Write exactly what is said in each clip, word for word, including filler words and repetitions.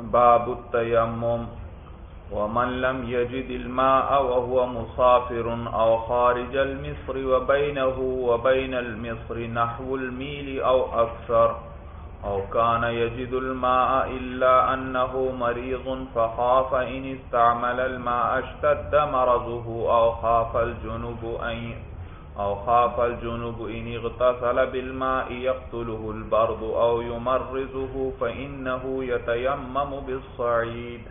باب التيمم ومن لم يجد الماء وهو مسافر أو خارج المصر وبينه وبين المصر نحو الميل أو أكثر أو كان يجد الماء إلا أنه مريض فخاف إن استعمل الماء اشتد مرضه أو خاف الجنوب أن أو خاف الجنوب إن اغتسل بالماء يقتله البرد أو يمرضه فإنه يتيمم بالصعيد.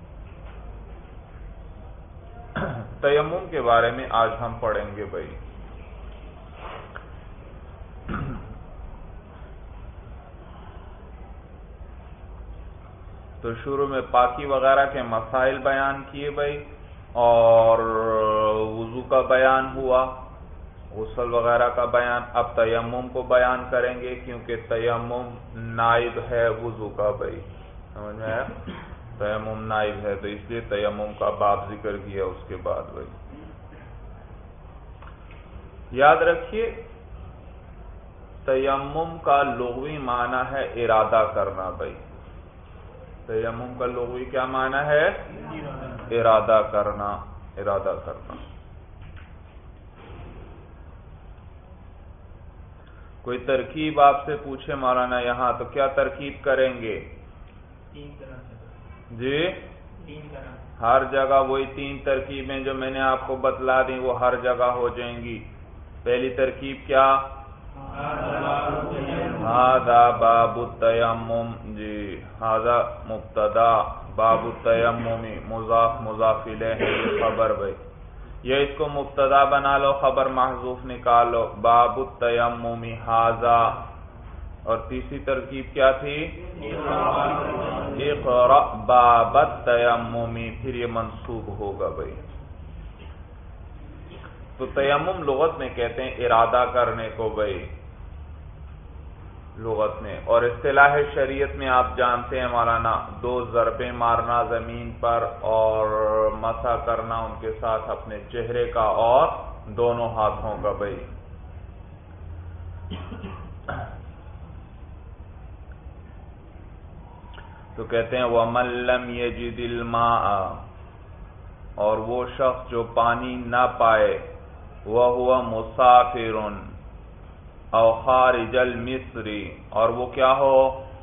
تیمم کے بارے میں آج ہم پڑھیں گے بھائی. تو شروع میں پاکی وغیرہ کے مسائل بیان کیے بھائی اور وضو کا بیان ہوا، غسل وغیرہ کا بیان. اب تیمم کو بیان کریں گے کیونکہ تیمم نائب ہے وضو کا بھائی، سمجھ میں آیا؟ تیمم نائب ہے تو اس لیے تیمم کا باب ذکر کیا اس کے بعد بھائی. یاد رکھیے تیمم کا لغوی معنی ہے ارادہ کرنا بھائی. تیمم کا لغوی کیا معنی ہے؟ ارادہ کرنا، ارادہ کرنا. کوئی ترکیب آپ سے پوچھے مولانا یہاں تو کیا ترکیب کریں گے؟ تین طرح سے جی تین طرح ہر جگہ وہی تین ترکیبیں جو میں نے آپ کو بتلا دی وہ ہر جگہ ہو جائیں گی. پہلی ترکیب کیا؟ ہذا باب التیمم. جی ہذا مبتدا، باب التیمم مضاف مضاف الیہ خبر بھائی. یہ اس کو مبتدا بنا لو، خبر محذوف نکالو، باب التیمم ہذا. اور تیسری ترکیب کیا تھی؟ اقرأ باب التیمم، پھر یہ منصوب ہوگا بھائی. تو تیمم لغت میں کہتے ہیں ارادہ کرنے کو بھائی، لغت میں. اور اصطلاح شریعت میں آپ جانتے ہیں مولانا، دو ضربیں مارنا زمین پر اور مسح کرنا ان کے ساتھ اپنے چہرے کا اور دونوں ہاتھوں کا بھائی. تو کہتے ہیں وَمَن لَّمْ يَجِدِ الْمَاءَ، اور وہ شخص جو پانی نہ پائے، وَهُوَ مُسَافِرٌ او خارج المصر، اور وہ کیا ہو؟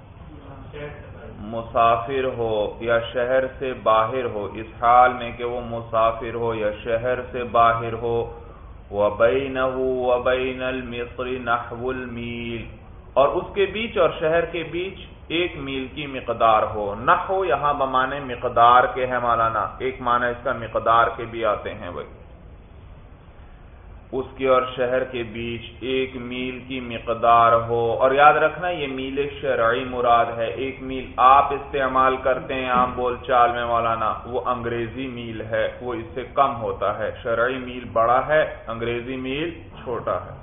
مسافر ہو یا شہر سے باہر ہو. اس حال میں کہ وہ مسافر ہو یا شہر سے باہر ہو. وَبَيْنَهُ وَبَيْنَ الْمِصْرِ نَحْوُ الْمِيلِ، اور اس کے بیچ اور شہر کے بیچ ایک میل کی مقدار ہو. نحو یہاں بمانے مقدار کے ہے مولانا، ایک معنی اس کا مقدار کے بھی آتے ہیں بھائی. اس کے اور شہر کے بیچ ایک میل کی مقدار ہو. اور یاد رکھنا یہ میل شرعی مراد ہے. ایک میل آپ استعمال کرتے ہیں عام بول چال میں مولانا، وہ انگریزی میل ہے، وہ اس سے کم ہوتا ہے. شرعی میل بڑا ہے، انگریزی میل چھوٹا ہے.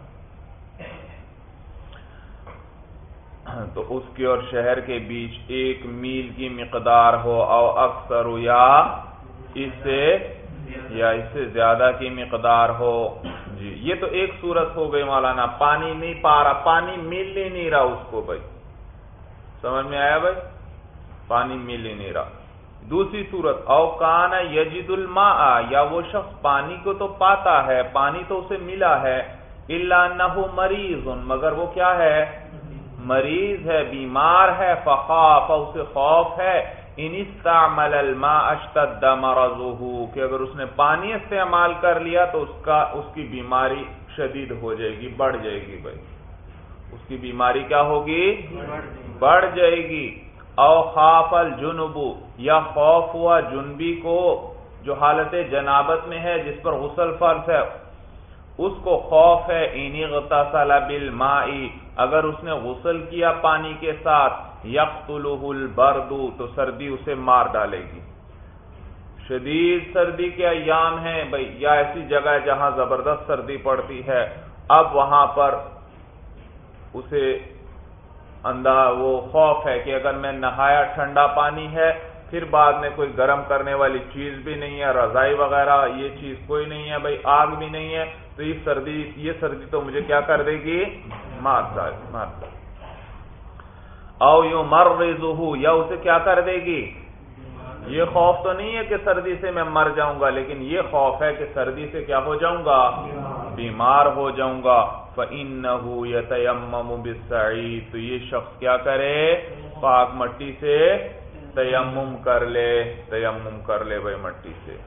تو اس کے اور شہر کے بیچ ایک میل کی مقدار ہو، او اکثر یا اس سے یا اس سے زیادہ کی مقدار ہو. جی یہ تو ایک صورت ہو گئی مولانا، پانی نہیں پا رہا، پانی مل ہی نہیں رہا اس کو بھائی. سمجھ میں آیا بھائی؟ پانی مل ہی نہیں رہا. دوسری صورت او کان یجد الماء، یا وہ شخص پانی کو تو پاتا ہے، پانی تو اسے ملا ہے، الا انہ مریض، مگر وہ کیا ہے؟ مریض ہے، بیمار ہے. فخاف، اسے خوف ہے، ان استعمل الماء اشتد مرضه، کہ اگر اس نے پانی استعمال کر لیا تو اس کا اس کی بیماری شدید ہو جائے گی، بڑھ جائے گی بھائی. اس کی بیماری کیا ہوگی؟ بڑھ جائے گی. او خاف الجنب، یا خوف ہوا جنبی کو جو حالت جنابت میں ہے، جس پر غسل فرض ہے، اس کو خوف ہے. ان اغتسل بالماء، اگر اس نے غسل کیا پانی کے ساتھ، یقتلہ البرد، تو سردی اسے مار ڈالے گی. شدید سردی کے ایام ہیں بھائی، یا ایسی جگہ ہے جہاں زبردست سردی پڑتی ہے، اب وہاں پر اسے اندھا وہ خوف ہے کہ اگر میں نہایا ٹھنڈا پانی ہے، پھر بعد میں کوئی گرم کرنے والی چیز بھی نہیں ہے، رضائی وغیرہ یہ چیز کوئی نہیں ہے بھائی، آگ بھی نہیں ہے، تو یہ سردی یہ سردی تو مجھے کیا کر دے گی؟ مار ڈال مار ڈال او یمرضہ، یا اسے کیا کر دے گی؟ یہ خوف تو نہیں ہے کہ سردی سے میں مر جاؤں گا، لیکن یہ خوف ہے کہ سردی سے کیا ہو جاؤں گا؟ بیمار ہو جاؤں گا۔ فَإِنَّهُ يَتَيَمَّمُ بِالصَّعِيدِ، تو یہ شخص کیا کرے؟ پاک مٹی سے تیمم کر لے، تیمم کر لے بھائی مٹی سے۔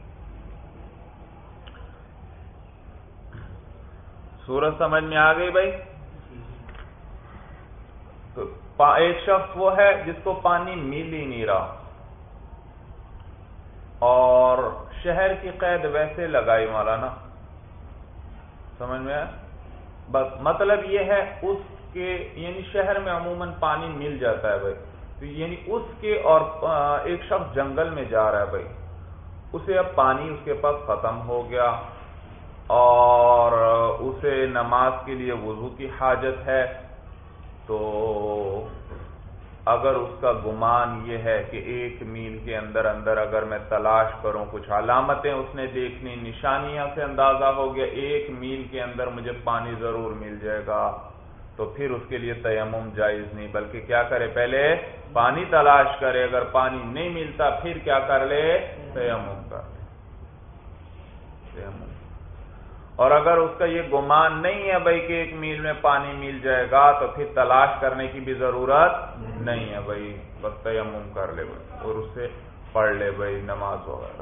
سورج سمجھ میں آ گئی بھائی؟ تو ایک شخص وہ ہے جس کو پانی مل ہی نہیں رہا، اور شہر کی قید ویسے لگائی مولانا، سمجھ میں آیا؟ بس مطلب یہ ہے اس کے، یعنی شہر میں عموماً پانی مل جاتا ہے بھائی، تو یعنی اس کے، اور ایک شخص جنگل میں جا رہا ہے بھائی، اسے اب پانی اس کے پاس ختم ہو گیا، اور اسے نماز کے لیے وضو کی حاجت ہے، تو اگر اس کا گمان یہ ہے کہ ایک میل کے اندر اندر اگر میں تلاش کروں، کچھ علامتیں اس نے دیکھنی، نشانیاں سے اندازہ ہو گیا ایک میل کے اندر مجھے پانی ضرور مل جائے گا، تو پھر اس کے لیے تیمم جائز نہیں، بلکہ کیا کرے؟ پہلے پانی تلاش کرے، اگر پانی نہیں ملتا پھر کیا کر لے؟ تیمم کر لے، تیمم۔ اور اگر اس کا یہ گمان نہیں ہے بھائی کہ ایک میل میں پانی مل جائے گا، تو پھر تلاش کرنے کی بھی ضرورت نہیں ہے بھائی، بس تیمم کر لے بھائی، اور اس سے پڑھ لے بھائی نماز وغیرہ۔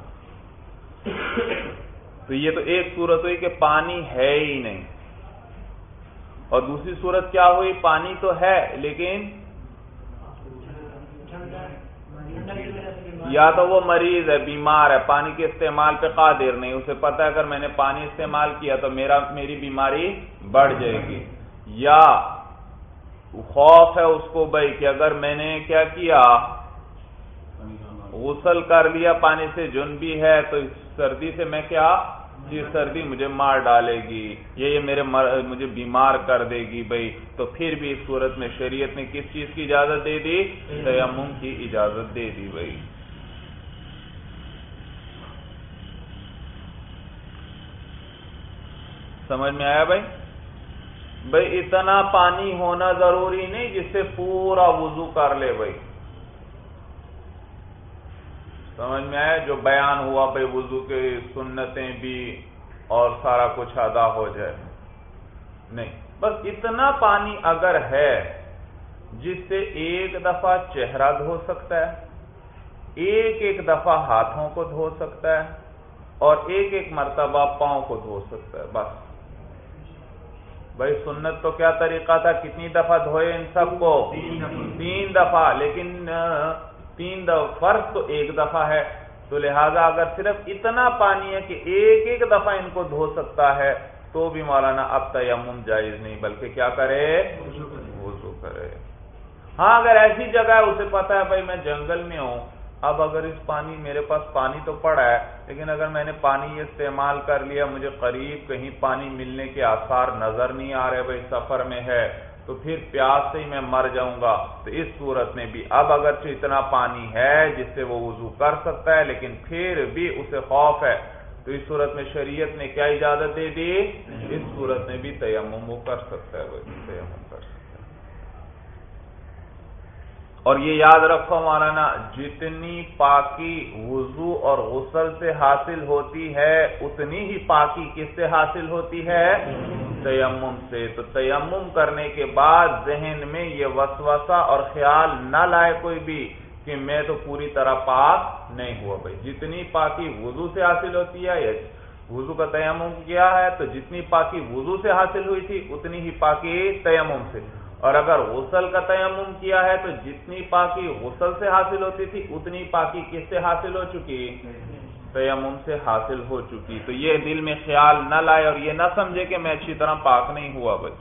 تو یہ تو ایک صورت ہوئی کہ پانی ہے ہی نہیں، اور دوسری صورت کیا ہوئی؟ پانی تو ہے لیکن یا تو وہ مریض ہے، بیمار ہے، پانی کے استعمال پہ قادر نہیں، اسے پتہ ہے اگر میں نے پانی استعمال کیا تو میرا میری بیماری بڑھ جائے گی، یا خوف ہے اس کو بھائی کہ اگر میں نے کیا کیا، غسل کر لیا پانی سے، جنبی ہے، تو سردی سے میں کیا، یہ سردی مجھے مار ڈالے گی، یہ یہ میرے مجھے بیمار کر دے گی بھائی، تو پھر بھی اس صورت میں شریعت نے کس چیز کی اجازت دے دی؟ تیمم کی اجازت دے دی بھائی۔ سمجھ میں آیا بھائی؟ بھائی اتنا پانی ہونا ضروری نہیں جس سے پورا وضو کر لے بھائی، سمجھ میں آیا؟ جو بیان ہوا بھائی وضو کے سنتیں بھی اور سارا کچھ ادا ہو جائے، نہیں، بس اتنا پانی اگر ہے جس سے ایک دفعہ چہرہ دھو سکتا ہے، ایک ایک دفعہ ہاتھوں کو دھو سکتا ہے، اور ایک ایک مرتبہ پاؤں کو دھو سکتا ہے، بس بھائی سنت تو کیا طریقہ تھا؟ کتنی دفعہ دھوئے ان سب کو؟ تین دفعہ، لیکن تین دفعہ فرض تو ایک دفعہ ہے، تو لہذا اگر صرف اتنا پانی ہے کہ ایک ایک دفعہ ان کو دھو سکتا ہے، تو بھی مولانا اب تیمم جائز نہیں، بلکہ کیا کرے؟ وضو کرے۔ ہاں اگر ایسی جگہ ہے اسے پتا ہے بھائی میں جنگل میں ہوں، اب اگر اس پانی میرے پاس پانی تو پڑا ہے، لیکن اگر میں نے پانی یہ استعمال کر لیا، مجھے قریب کہیں پانی ملنے کے آثار نظر نہیں آ رہے بھائی، سفر میں ہے، تو پھر پیاس سے ہی میں مر جاؤں گا، تو اس صورت میں بھی اب اگرچہ اتنا پانی ہے جس سے وہ وضو کر سکتا ہے، لیکن پھر بھی اسے خوف ہے، تو اس صورت میں شریعت نے کیا اجازت دے دی؟ اس صورت میں بھی تیمم وہ کر سکتا ہے بھائی، تیمم کر سکتا ہے۔ اور یہ یاد رکھو مولانا، جتنی پاکی وضو اور غسل سے حاصل ہوتی ہے، اتنی ہی پاکی کس سے حاصل ہوتی ہے؟ تیمم سے۔ تو تیمم کرنے کے بعد ذہن میں یہ وسوسہ اور خیال نہ لائے کوئی بھی کہ میں تو پوری طرح پاک نہیں ہوا بھائی، جتنی پاکی وضو سے حاصل ہوتی ہے، یا وضو کا تیمم کیا ہے تو جتنی پاکی وضو سے حاصل ہوئی تھی اتنی ہی پاکی تیمم سے، اور اگر غسل کا تیمم کیا ہے تو جتنی پاکی غسل سے حاصل ہوتی تھی اتنی پاکی کس سے حاصل ہو چکی؟ تیمم سے حاصل ہو چکی۔ تو یہ دل میں خیال نہ لائے اور یہ نہ سمجھے کہ میں اچھی طرح پاک نہیں ہوا بھائی۔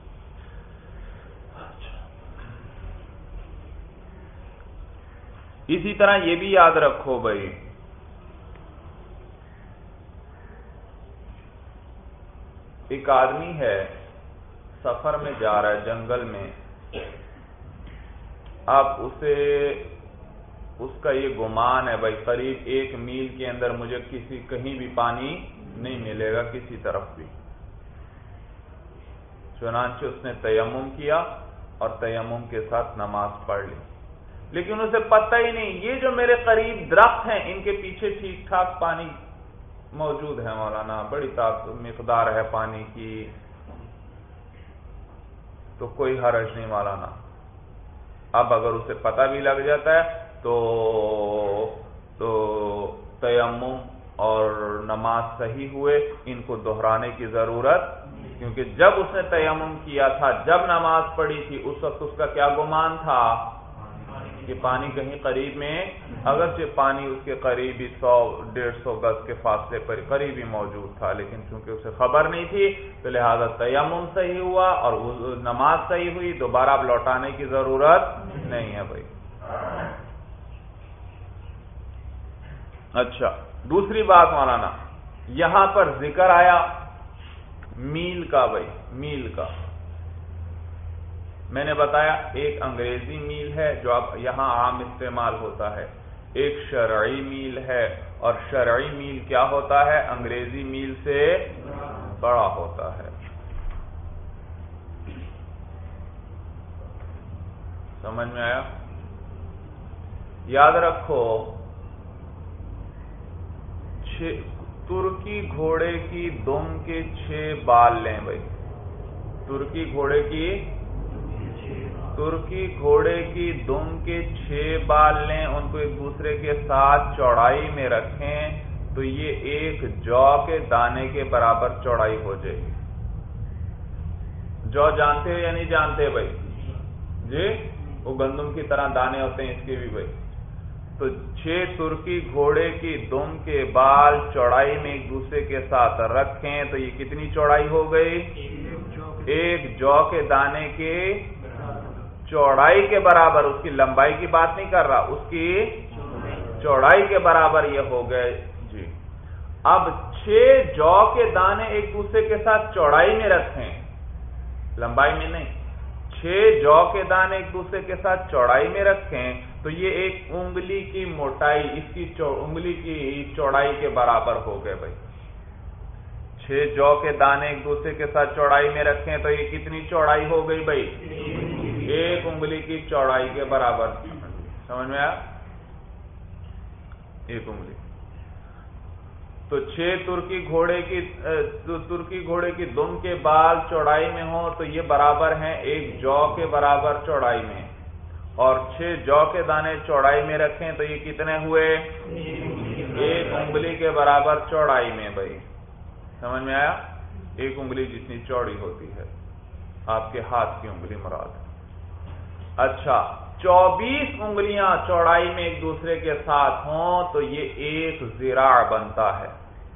اسی طرح یہ بھی یاد رکھو بھائی، ایک آدمی ہے سفر میں جا رہا ہے جنگل میں، اب اسے اس کا یہ گمان ہے بھائی قریب ایک میل کے اندر مجھے کسی کہیں بھی پانی نہیں ملے گا کسی طرف بھی، چنانچہ اس نے تیمم کیا اور تیمم کے ساتھ نماز پڑھ لی، لیکن اسے پتہ ہی نہیں یہ جو میرے قریب درخت ہیں ان کے پیچھے ٹھیک ٹھاک پانی موجود ہے مولانا، بڑی مقدار ہے پانی کی، تو کوئی حرج نہیں مولانا۔ اب اگر اسے پتہ بھی لگ جاتا ہے تو تو تیمم اور نماز صحیح ہوئے، ان کو دہرانے کی ضرورت، کیونکہ جب اس نے تیمم کیا تھا، جب نماز پڑھی تھی، اس وقت اس کا کیا گمان تھا کہ پانی کہیں قریب میں، اگرچہ پانی اس کے قریب ہی سو ڈیڑھ سو گز کے فاصلے پر قریب ہی موجود تھا، لیکن چونکہ اسے خبر نہیں تھی تو لہذا تیمم صحیح ہوا اور نماز صحیح ہوئی، دوبارہ اب لوٹانے کی ضرورت نہیں ہے بھائی۔ اچھا، دوسری بات مولانا، یہاں پر ذکر آیا میل کا بھائی، میل کا میں نے بتایا ایک انگریزی میل ہے جو اب یہاں عام استعمال ہوتا ہے، ایک شرعی میل ہے، اور شرعی میل کیا ہوتا ہے؟ انگریزی میل سے بڑا ہوتا ہے۔ سمجھ میں آیا؟ یاد رکھو، ترکی گھوڑے کی دم کے چھ بال لیں بھائی، ترکی گھوڑے کی ترکی گھوڑے کی دم کے چھ بال لیں، ان کو ایک دوسرے کے ساتھ چوڑائی میں رکھیں تو یہ ایک جو کے دانے کے برابر چوڑائی ہو جائے گی۔ جو جانتے ہو یا نہیں جانتے بھائی؟ جی، وہ گندم کی طرح دانے ہوتے ہیں اس کے بھی بھائی۔ تو چھ ترکی گھوڑے کی دم کے بال چوڑائی میں ایک دوسرے کے ساتھ رکھیں تو یہ کتنی چوڑائی ہو گئی؟ ایک جو کے دانے کے چوڑائی کے برابر، اس کی لمبائی کی بات نہیں کر رہا، اس کی چوڑائی کے برابر یہ ہو گئے جی۔ اب چھ جو کے دانے ایک دوسرے کے ساتھ چوڑائی میں رکھیں، لمبائی میں نہیں، چھ جو کے دانے ایک دوسرے کے ساتھ چوڑائی میں رکھیں تو یہ ایک انگلی کی موٹائی، اس کی انگلی کی چوڑائی کے برابر ہو گئے بھائی۔ چھ جو کے دانے ایک دوسرے کے ساتھ چوڑائی میں رکھیں تو یہ کتنی چوڑائی ہو گئی بھائی؟ ایک انگلی کی چوڑائی کے برابر۔ سمجھ میں آیا؟ ایک انگلی۔ تو چھ ترکی گھوڑے کی ترکی گھوڑے کی دم کے بال چوڑائی میں ہوں تو یہ برابر ہیں ایک جو کے برابر چوڑائی میں، اور چھ جو کے دانے چوڑائی میں رکھیں تو یہ کتنے ہوئے؟ ایک انگلی کے برابر چوڑائی میں بھائی۔ سمجھ میں آیا؟ ایک انگلی جتنی چوڑی ہوتی ہے، آپ کے ہاتھ کی انگلی مراد ہے۔ اچھا، چوبیس انگلیاں چوڑائی میں ایک دوسرے کے ساتھ ہوں تو یہ ایک ذراع بنتا ہے۔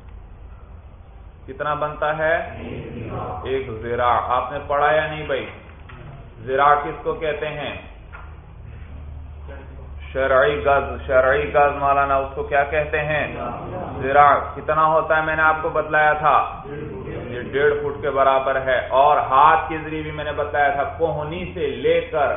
کتنا بنتا ہے؟ ایک ذراع۔ آپ نے پڑھا یا نہیں بھائی؟ ذراع کس کو کہتے ہیں؟ شرعی گز، شرعی گز مولانا اس کو کیا کہتے ہیں؟ ذراع۔ کتنا ہوتا ہے میں نے آپ کو بتلایا تھا؟ یہ ڈیڑھ فٹ کے برابر ہے، اور ہاتھ کے ذریعے بھی میں نے بتلایا تھا، کوہنی سے لے کر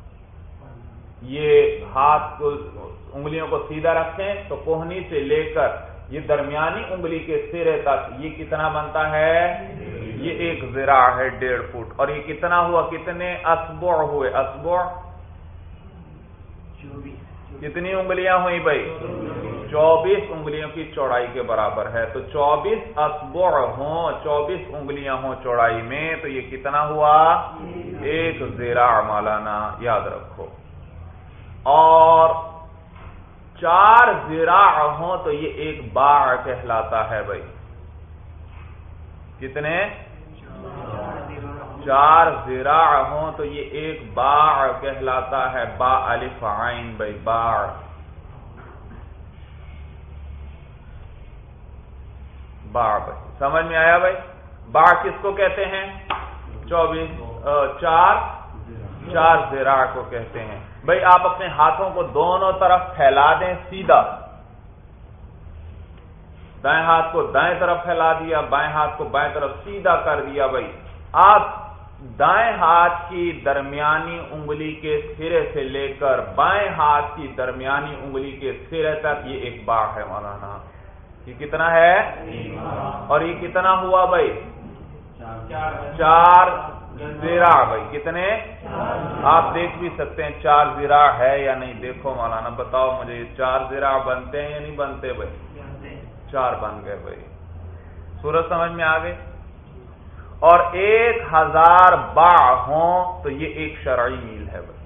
یہ ہاتھ کو انگلیوں کو سیدھا رکھیں تو کوہنی سے لے کر یہ درمیانی انگلی کے سرے تک یہ کتنا بنتا ہے؟ یہ ایک ذراع ہے، ڈیڑھ فٹ۔ اور یہ کتنا ہوا؟ کتنے اسبوع ہوئے؟ اسبوع کتنی انگلیاں ہوئی بھائی؟ چوبیس انگلیوں کی چوڑائی کے برابر ہے۔ تو چوبیس اسبوع ہوں، چوبیس انگلیاں ہوں چوڑائی میں تو یہ کتنا ہوا؟ ایک ذراع مولانا، یاد رکھو۔ اور چار ذراع ہوں تو یہ ایک باع کہلاتا ہے بھائی۔ کتنے؟ چار ذراع ہوں تو یہ ایک باع کہلاتا ہے، با الف عین بھائی، باع۔ باع بھائی سمجھ میں آیا بھائی؟ باع کس کو کہتے ہیں؟ چوبیس چار چار ذراع کو کہتے ہیں بھائی۔ آپ اپنے ہاتھوں کو دونوں طرف پھیلا دیں سیدھا، دائیں ہاتھ کو دائیں طرف پھیلا دیا، بائیں ہاتھ کو بائیں طرف سیدھا کر دیا بھائی۔ آپ دائیں ہاتھ کی درمیانی انگلی کے سرے سے لے کر بائیں ہاتھ کی درمیانی انگلی کے سرے تک یہ ایک باع ہے مولانا۔ یہ کتنا ہے؟ اور یہ کتنا ہوا بھائی؟ چار زراع بھائی کتنے؟ آپ دیکھ بھی سکتے ہیں چار زراع ہے یا نہیں. دیکھو مولانا بتاؤ مجھے یہ چار زراع بنتے ہیں یا نہیں بنتے بھائی؟ چار بن گئے بھائی. سورج سمجھ میں آ گئی. اور ایک ہزار باع ہوں تو یہ ایک شرعی میل ہے بھائی.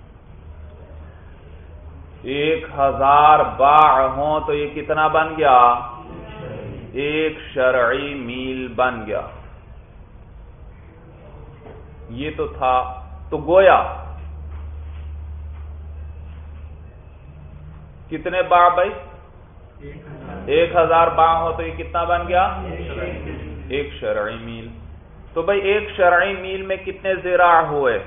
ایک ہزار باع ہوں تو یہ کتنا بن گیا؟ ایک شرعی میل بن گیا. یہ تو تھا. تو گویا کتنے باع بھائی؟ ایک ہزار باع ہو تو یہ کتنا بن گیا؟ ایک شرعی میل. تو بھائی ایک شرعی میل میں کتنے زراع ہوئے؟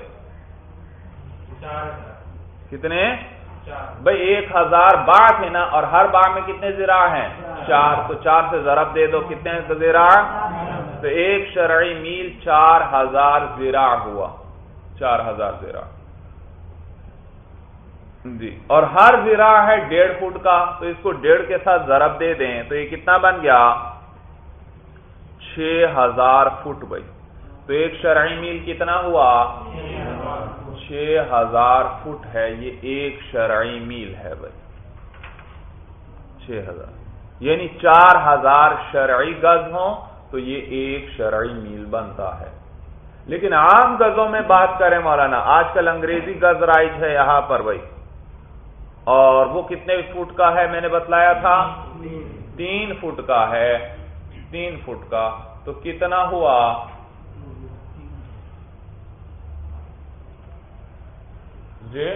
کتنے بھائی؟ ایک ہزار باع تھے نا، اور ہر باع میں کتنے زراع ہیں؟ چار. تو چار سے ضرب دے دو، کتنے زراع؟ تو ایک شرعی میل چار ہزار زراع ہوا. چار ہزار زراع جی. اور ہر زراع ہے ڈیڑھ فٹ کا، تو اس کو ڈیڑھ کے ساتھ ضرب دے دیں تو یہ کتنا بن گیا؟ چھ ہزار فٹ بھائی. تو ایک شرعی میل کتنا ہوا؟ چھ ہزار فٹ ہے. یہ ایک شرعی میل ہے بھائی. چھ ہزار یعنی چار ہزار شرعی گز ہوں تو یہ ایک شرعی میل بنتا ہے. لیکن عام گزوں میں بات کریں مولانا، آج کل انگریزی گز رائج ہے یہاں پر بھائی، اور وہ کتنے فٹ کا ہے میں نے بتلایا تھا؟ تین فٹ کا ہے. تین فٹ کا تو کتنا ہوا؟ جی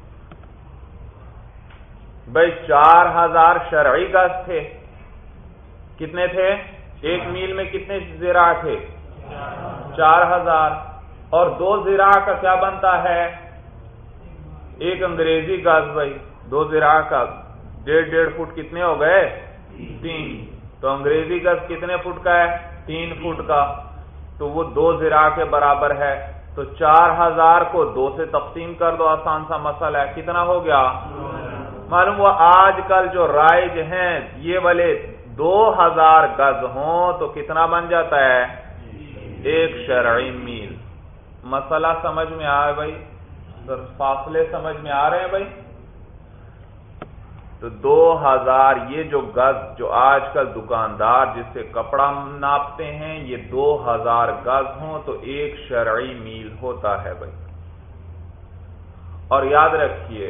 بھائی چار ہزار شرعی گز تھے. کتنے تھے؟ ایک میل میں کتنے زراع تھے؟ چار ہزار. اور دو زراع کا کیا بنتا ہے؟ ایک انگریزی گز بھائی. دو زراع کا ڈیڑھ ڈیڑھ فٹ کتنے ہو گئے؟ تین. تو انگریزی گز کتنے فٹ کا ہے؟ تین فٹ کا. تو وہ دو زراع کے برابر ہے. تو چار ہزار کو دو سے تقسیم کر دو، آسان سا مسئلہ ہے. کتنا ہو گیا؟ معلوم ہوا آج کل جو رائج ہیں یہ والے دو ہزار گز ہوں تو کتنا بن جاتا ہے؟ ایک شرعی میل. مسئلہ سمجھ میں آئے بھائی؟ فاصلے سمجھ میں آ رہے ہیں بھائی؟ تو دو ہزار یہ جو گز جو آج کل دکاندار جس سے کپڑا ناپتے ہیں یہ دو ہزار گز ہوں تو ایک شرعی میل ہوتا ہے بھائی. اور یاد رکھیے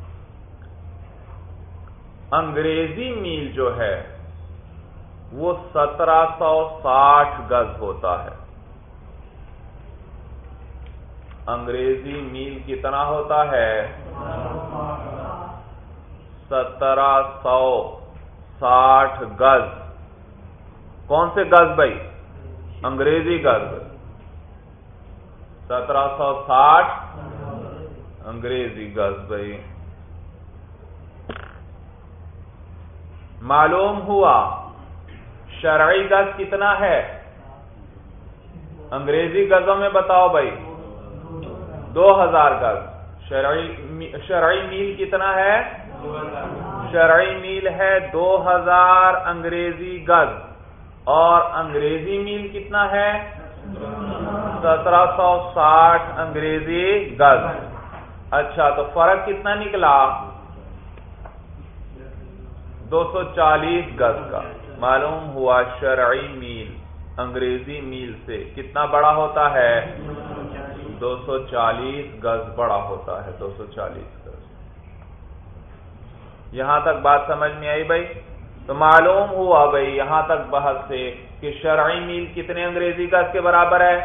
انگریزی میل جو ہے وہ سترہ سو ساٹھ گز ہوتا ہے. انگریزی میل کتنا ہوتا ہے؟ سترہ سو ساٹھ گز. کون سے گز بھائی؟ انگریزی گز. سترہ سو ساٹھ انگریزی گز بھائی. معلوم ہوا شرعی گز کتنا ہے؟ انگریزی گزوں میں بتاؤ بھائی. دو ہزار گز. شرعی شرعی میل کتنا ہے؟ شرعی میل ہے دو ہزار انگریزی گز. اور انگریزی میل کتنا ہے؟ سترہ سو ساٹھ انگریزی گز. اچھا تو فرق کتنا نکلا؟ دو سو چالیس گز کا. معلوم ہوا شرعی میل انگریزی میل سے کتنا بڑا ہوتا ہے؟ دو سو چالیس گز بڑا ہوتا ہے. دو سو چالیس گز. یہاں تک بات سمجھ میں آئی بھائی؟ تو معلوم ہوا بھائی یہاں تک بحث سے کہ شرعی میل کتنے انگریزی گز کے برابر ہے؟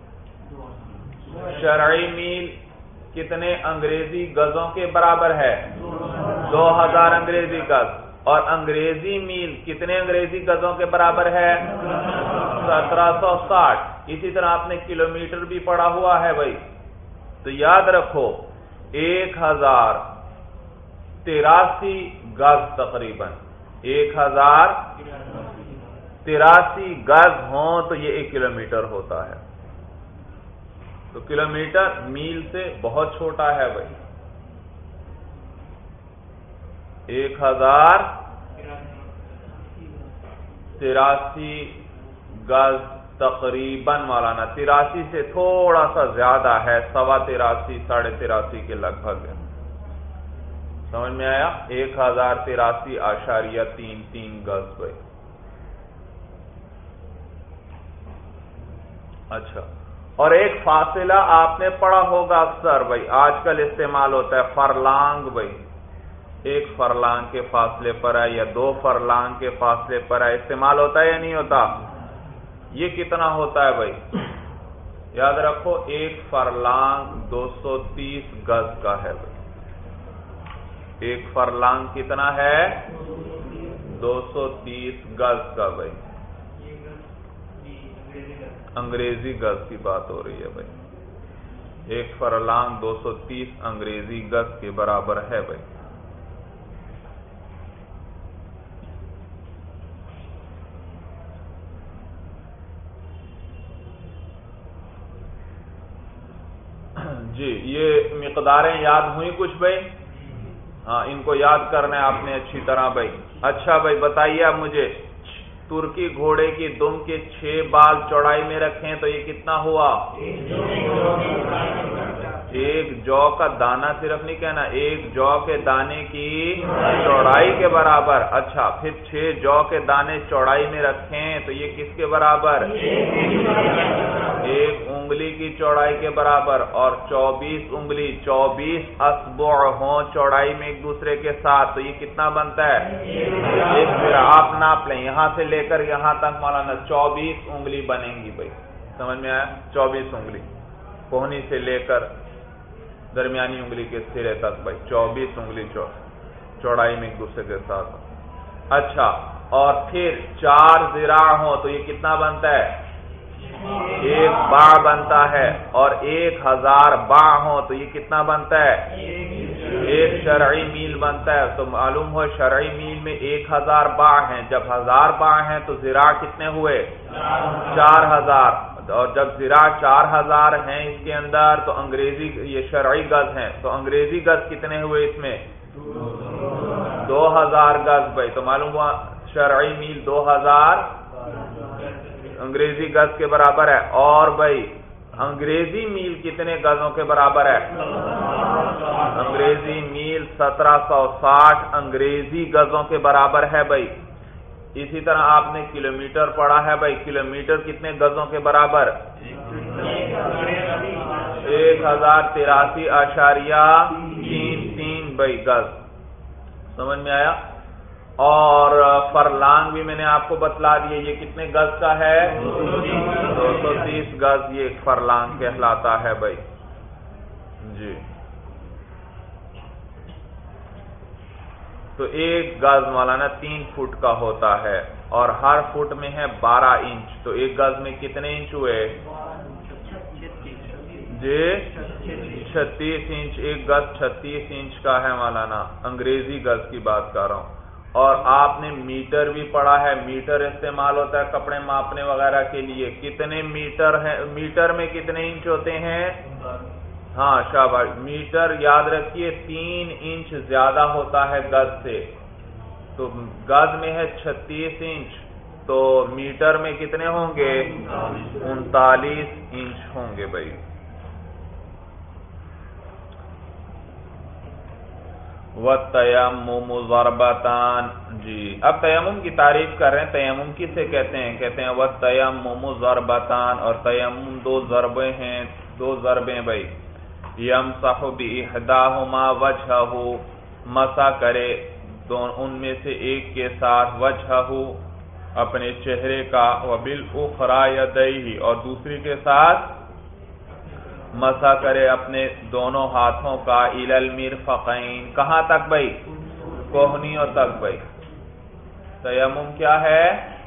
شرعی میل کتنے انگریزی گزوں کے برابر ہے؟ دو ہزار انگریزی گز. اور انگریزی میل کتنے انگریزی گزوں کے برابر ہے؟ سترہ سو ساٹھ. اسی طرح آپ نے کلومیٹر بھی پڑھا ہوا ہے بھائی. تو یاد رکھو ایک ہزار تراسی گز تقریباً ایک ہزار تراسی گز ہوں تو یہ ایک کلومیٹر ہوتا ہے. تو کلومیٹر میل سے بہت چھوٹا ہے بھائی. ایک ہزار تراسی گز تقریباً مولانا تراسی سے تھوڑا سا زیادہ ہے، سوا تراسی ساڑھے تراسی کے لگ بھگ ہے. سمجھ میں آیا؟ ایک ہزار تراسی اشاریہ تین تین گز بھائی. اچھا، اور ایک فاصلہ آپ نے پڑھا ہوگا اکثر بھائی، آج کل استعمال ہوتا ہے فرلانگ بھائی. ایک فرلانگ کے فاصلے پر ہے یا دو فرلانگ کے فاصلے پر ہے، استعمال ہوتا ہے یا نہیں ہوتا؟ یہ کتنا ہوتا ہے بھائی؟ یاد رکھو ایک فرلانگ دو سو تیس گز کا ہے بھائی. ایک فرلانگ کتنا ہے؟ دو سو تیس گز کا بھائی. انگریزی گز کی بات ہو رہی ہے بھائی. ایک فرلانگ دو سو تیس انگریزی گز کے برابر ہے بھائی. جی یہ مقداریں یاد ہوئی کچھ بھائی؟ ہاں ان کو یاد کرنا ہے آپ نے اچھی طرح بھائی. اچھا بھائی بتائیے اب مجھے، ترکی گھوڑے کی دم کے چھ بال چوڑائی میں رکھیں تو یہ کتنا ہوا؟ ایک جو کا دانہ صرف نہیں کہنا، ایک جو کے دانے کی چوڑائی کے برابر. اچھا پھر چھ جو کے دانے چوڑائی میں رکھیں تو یہ کس کے برابر؟ ایک انگلی کی چوڑائی کے برابر. اور چوبیس انگلی چوبیس اصبع ہوں چوڑائی میں ایک دوسرے کے ساتھ تو یہ کتنا بنتا ہے؟ ایک ذرا آپ ناپ لیں، یہاں سے لے کر یہاں تک مولانا چوبیس انگلی بنیں گی بھائی. سمجھ میں آیا؟ چوبیس انگلی کوہنی سے لے کر درمیانی انگلی کے سرے تک بھائی چوبیس انگلی چوڑائی میں ایک دوسرے کے ساتھ. اچھا اور پھر چار ذراع ہوں تو یہ کتنا بنتا ہے؟ ایک باع بنتا ہے. اور ایک ہزار باع ہوں تو یہ کتنا بنتا ہے؟ ایک شرعی میل بنتا ہے. تو معلوم ہو شرعی میل میں ایک ہزار باع ہیں. جب ہزار باع ہیں تو ذراع کتنے ہوئے؟ چار ہزار. اور جب ذراع چار ہزار ہیں اس کے اندر تو انگریزی یہ شرعی گز ہیں تو انگریزی گز کتنے ہوئے اس میں؟ دو ہزار گز بھائی. تو معلوم ہوا شرعی میل دو ہزار انگریزی گز کے برابر ہے. اور بھائی انگریزی میل کتنے گزوں کے برابر ہے؟ انگریزی میل سترہ سو ساٹھ انگریزی گزوں کے برابر ہے بھائی. اسی طرح آپ نے کلومیٹر پڑھا ہے بھائی، کلومیٹر کتنے گزوں کے برابر؟ ایک ہزار تراسی اشاریہ تین تین بھائی گز. سمجھ میں آیا؟ اور فرلانگ بھی میں نے آپ کو بتلا دیا یہ کتنے گز کا ہے؟ دو سو تیس گز یہ ایک فرلانگ کہلاتا ہے بھائی. جی تو ایک گز مولانا تین فٹ کا ہوتا ہے اور ہر فٹ میں ہے بارہ انچ. تو ایک گز میں کتنے انچ ہوئے؟ جی چھتیس انچ. ایک گز چھتیس انچ کا ہے مولانا. انگریزی گز کی بات کر رہا ہوں. اور آپ نے میٹر بھی پڑھا ہے، میٹر استعمال ہوتا ہے کپڑے ماپنے وغیرہ کے لیے. کتنے میٹر ہے؟ میٹر میں کتنے انچ ہوتے ہیں؟ ہاں شاباش. میٹر یاد رکھیے تین انچ زیادہ ہوتا ہے گز سے. تو گز میں ہے چھتیس انچ تو میٹر میں کتنے ہوں گے؟ انتالیس انچ ہوں گے بھائی. وَالتَّيَمُّمُ ضَرْبَتَانِ. جی اب تیمم کی تعریف کر رہے ہیں. تیمم کسے کہتے ہیں؟ کہتے ہیں وَالتَّيَمُّمُ ضَرْبَتَانِ. اور تیمم دو ضربیں ہیں، دو ضربیں بھائی. یمسح بِإِحْدَاهُمَا وَجْهَهُ مسح کرے ان میں سے ایک کے ساتھ وجهه اپنے چہرے کا، وبالأخرى يديه اور دوسری کے ساتھ مسح کرے اپنے دونوں ہاتھوں کا، إِلَى الْمِرْفَقَيْن کہاں تک بھائی؟ کوہنیوں تک بھائی. تیمم کیا ہے؟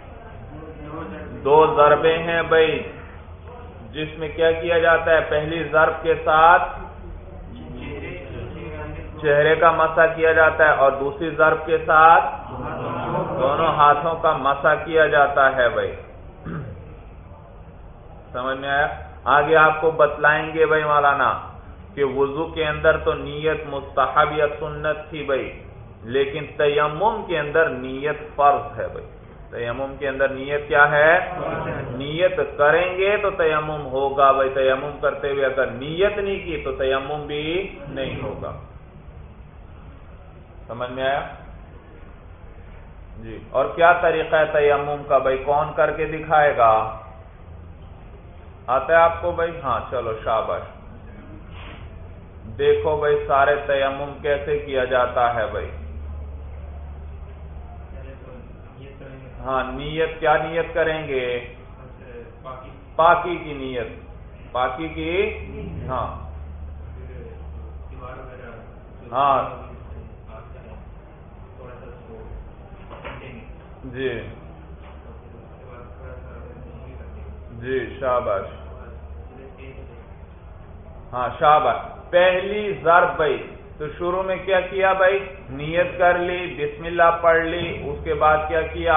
دو ضربیں ہیں بھائی جس میں کیا کیا جاتا ہے؟ پہلی ضرب کے ساتھ چہرے کا مسح کیا جاتا ہے اور دوسری ضرب کے ساتھ دونوں ہاتھوں کا مسح کیا جاتا ہے بھائی. سمجھ میں آیا؟ آگے آپ کو بتلائیں گے بھائی مولانا کہ وضو کے اندر تو نیت مستحب یا سنت تھی بھائی، لیکن تیمم کے اندر نیت فرض ہے بھائی. تیمم کے اندر نیت کیا ہے؟ نیت کریں گے تو تیمم ہوگا بھائی. تیمم کرتے ہوئے اگر نیت نہیں کی تو تیمم بھی نہیں ہوگا. سمجھ میں آیا جی؟ اور کیا طریقہ ہے تیمم کا بھائی؟ کون کر کے دکھائے گا؟ آتا ہے آپ کو بھائی؟ ہاں چلو شاباش. دیکھو بھائی سارے تیمم کیسے کیا جاتا ہے بھائی. ہاں نیت کیا نیت کریں گے؟ پاکی کی نیت. پاکی کی ہاں ہاں جی جی شاباش. ہاں شاباش. پہلی ضرب بھائی تو شروع میں کیا کیا بھائی؟ نیت کر لی، بسم اللہ پڑھ لی، اس کے بعد کیا کیا؟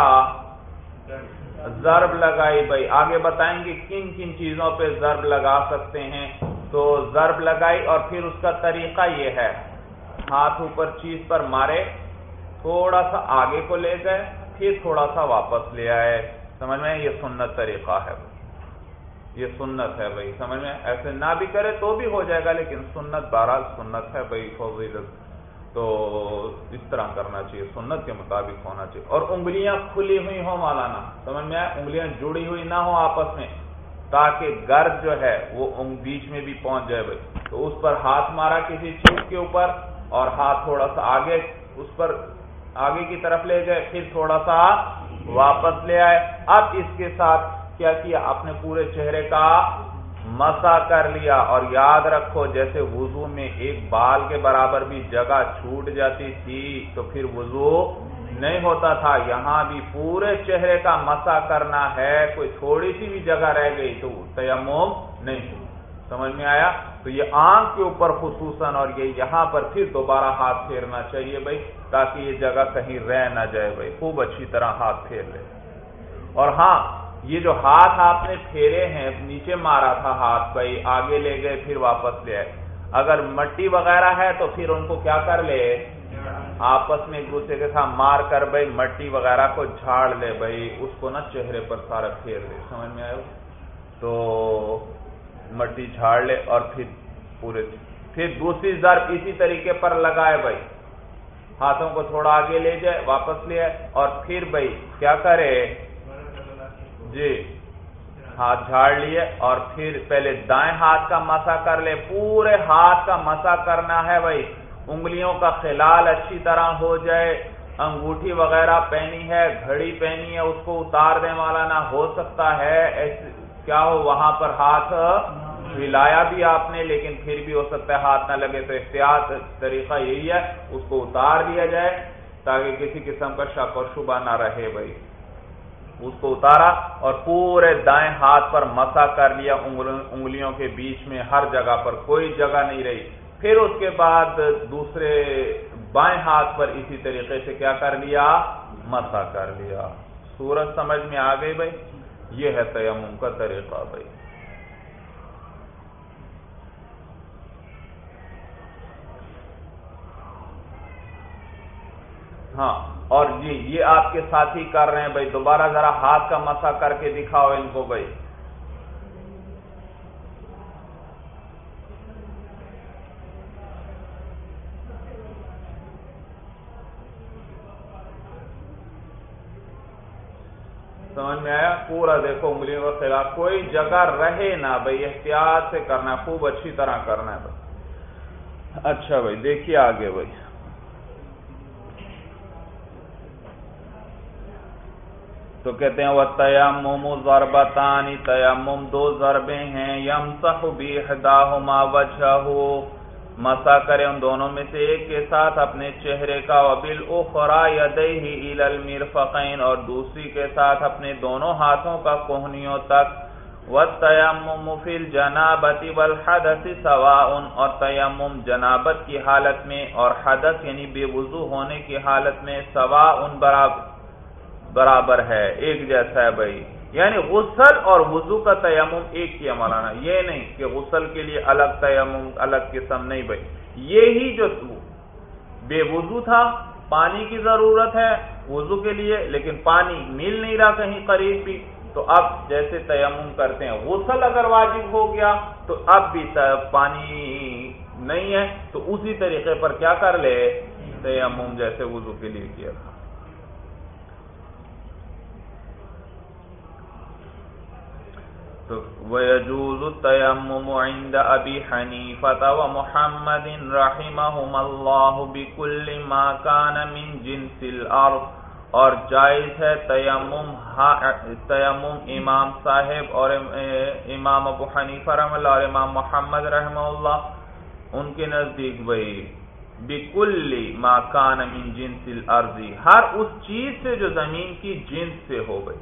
ضرب لگائی بھائی. آگے بتائیں گے کن کن چیزوں پہ ضرب لگا سکتے ہیں. تو ضرب لگائی اور پھر اس کا طریقہ یہ ہے، ہاتھ اوپر چیز پر مارے، تھوڑا سا آگے کو لے گئے، پھر تھوڑا سا واپس لے آئے. سمجھ میں؟ یہ سنت طریقہ ہے بھائی. یہ سنت ہے بھائی. سمجھ میں؟ ایسے نہ بھی کرے تو بھی ہو جائے گا، لیکن سنت بہرحال سنت ہے بھائی. فضیلت تو اس طرح کرنا چاہیے، سنت کے مطابق ہونا چاہیے. اور انگلیاں کھلی ہوئی ہوں مولانا. سمجھ میں آئے؟ انگلیاں جڑی ہوئی نہ ہوں آپس میں، تاکہ گرد جو ہے وہ بیچ میں بھی پہنچ جائے بھائی. تو اس پر ہاتھ مارا کسی چیز کے اوپر اور ہاتھ تھوڑا سا آگے اس پر آگے کی طرف لے گئے، پھر تھوڑا سا واپس لے آئے. اب اس کے ساتھ کیا کیا؟ اپنے پورے چہرے کا مسح کر لیا. اور یاد رکھو جیسے وضو میں ایک بال کے برابر بھی جگہ چھوٹ جاتی تھی تو پھر وضو نہیں ہوتا تھا، یہاں بھی پورے چہرے کا مسح کرنا ہے. کوئی تھوڑی سی بھی جگہ رہ گئی تو تیمم نہیں. سمجھ میں آیا؟ تو یہ آنکھ کے اوپر خصوصاً اور یہ یہاں پر پھر دوبارہ ہاتھ پھیرنا چاہیے بھائی، تاکہ یہ جگہ کہیں رہ نہ جائے بھائی. خوب اچھی طرح ہاتھ پھیر لے. اور ہاں یہ جو ہاتھ آپ نے پھیرے ہیں، نیچے مارا تھا ہاتھ بھائی، آگے لے گئے پھر واپس لے آئے. اگر مٹی وغیرہ ہے تو پھر ان کو کیا کر لے؟ آپس میں ایک دوسرے کے ساتھ مار کر بھائی مٹی وغیرہ کو جھاڑ لے بھائی، اس کو نا چہرے پر سارا پھیر لے. سمجھ میں آئے؟ تو مٹی جھاڑ لے اور پھر پورے پھر دوسری ضرب اسی طریقے پر لگائے بھائی. ہاتھوں کو تھوڑا آگے لے جائے، واپس لے آئے اور پھر بھائی کیا کرے؟ جی ہاتھ جھاڑ لیے اور پھر پہلے دائیں ہاتھ کا مسح کر لے. پورے ہاتھ کا مسح کرنا ہے بھائی. انگلیوں کا خلال اچھی طرح ہو جائے. انگوٹھی وغیرہ پہنی ہے، گھڑی پہنی ہے، اس کو اتار دیں مولانا. ہو سکتا ہے کیا ہو وہاں پر ہاتھ ہلایا بھی آپ نے، لیکن پھر بھی ہو سکتا ہے ہاتھ نہ لگے. تو احتیاط طریقہ یہی ہے، اس کو اتار دیا جائے تاکہ کسی قسم کا شک اور شبہ نہ رہے بھائی. اس کو اتارا اور پورے دائیں ہاتھ پر مسح کر لیا، انگلیوں کے بیچ میں ہر جگہ پر کوئی جگہ نہیں رہی. پھر اس کے بعد دوسرے بائیں ہاتھ پر اسی طریقے سے کیا کر لیا؟ مسح کر لیا. صورت سمجھ میں آ گئی بھائی؟ یہ ہے تیمم کا طریقہ بھائی. ہاں اور جی یہ آپ کے ساتھی کر رہے ہیں بھائی، دوبارہ ذرا ہاتھ کا مسح کر کے دکھاؤ ان کو بھائی. سمجھ میں آیا؟ پورا دیکھو انگلیوں کا خلاف کوئی جگہ رہے نہ بھائی، احتیاط سے کرنا ہے، خوب اچھی طرح کرنا ہے بھائی. اچھا بھائی دیکھیے آگے بھائی. تو کہتے ہیں وَالتَّيَمُّمُ ضَرْبَتَانِ، تیمم دو ضربیں ہیں. يَمْسَحُ بِإِحْدَاهُمَا وَجْهَهُ، مسح کرے ان دونوں میں سے ایک کے ساتھ اپنے چہرے کا. وَبِالْأُخْرَى يَدَيْهِ إِلَى الْمِرْفَقَيْنِ، اور دوسری کے ساتھ اپنے دونوں ہاتھوں کا کوہنیوں تک. وَالتَّيَمُّمُ فِي الْجَنَابَةِ وَالْحَدَثِ سَوَاءٌ، اور تیمم جنابت کی حالت میں اور حدث یعنی بے وضو ہونے کی حالت میں سواء برابر برابر ہے، ایک جیسا ہے بھائی. یعنی غسل اور وضو کا تیمم ایک ہی ہے مولانا. یہ نہیں کہ غسل کے لیے الگ تیمم الگ قسم نہیں بھائی. یہی جو بے وضو تھا، پانی کی ضرورت ہے، وضو کے لیے، لیکن پانی مل نہیں رہا کہیں قریب بھی، تو اب جیسے تیمم کرتے ہیں، غسل اگر واجب ہو گیا تو اب بھی پانی نہیں ہے تو اسی طریقے پر کیا کر لے، تیمم جیسے وضو کے لیے کیا تھا۔ تو وَيَجُوزُ التَّيَمُّمُ عِنْدَ أَبِي حَنِيفَةَ وَمُحَمَّدٍ رَحِمَهُمَ اللَّهُ بِكُلِّ مَا كَانَ مِنْ جِنْسِ الْأَرْضِ، اور جائز ہے تیمم تیمم امام صاحب اور امام ابو حنیفہ رحمہ اللہ اور امام محمد رحمہ اللہ ان کے نزدیک بھائی بِكُلِّ مَا كَانَ مِنْ جِنْسِ الْأَرْضِ، ہر اس چیز سے جو زمین کی جنس سے ہو گئی۔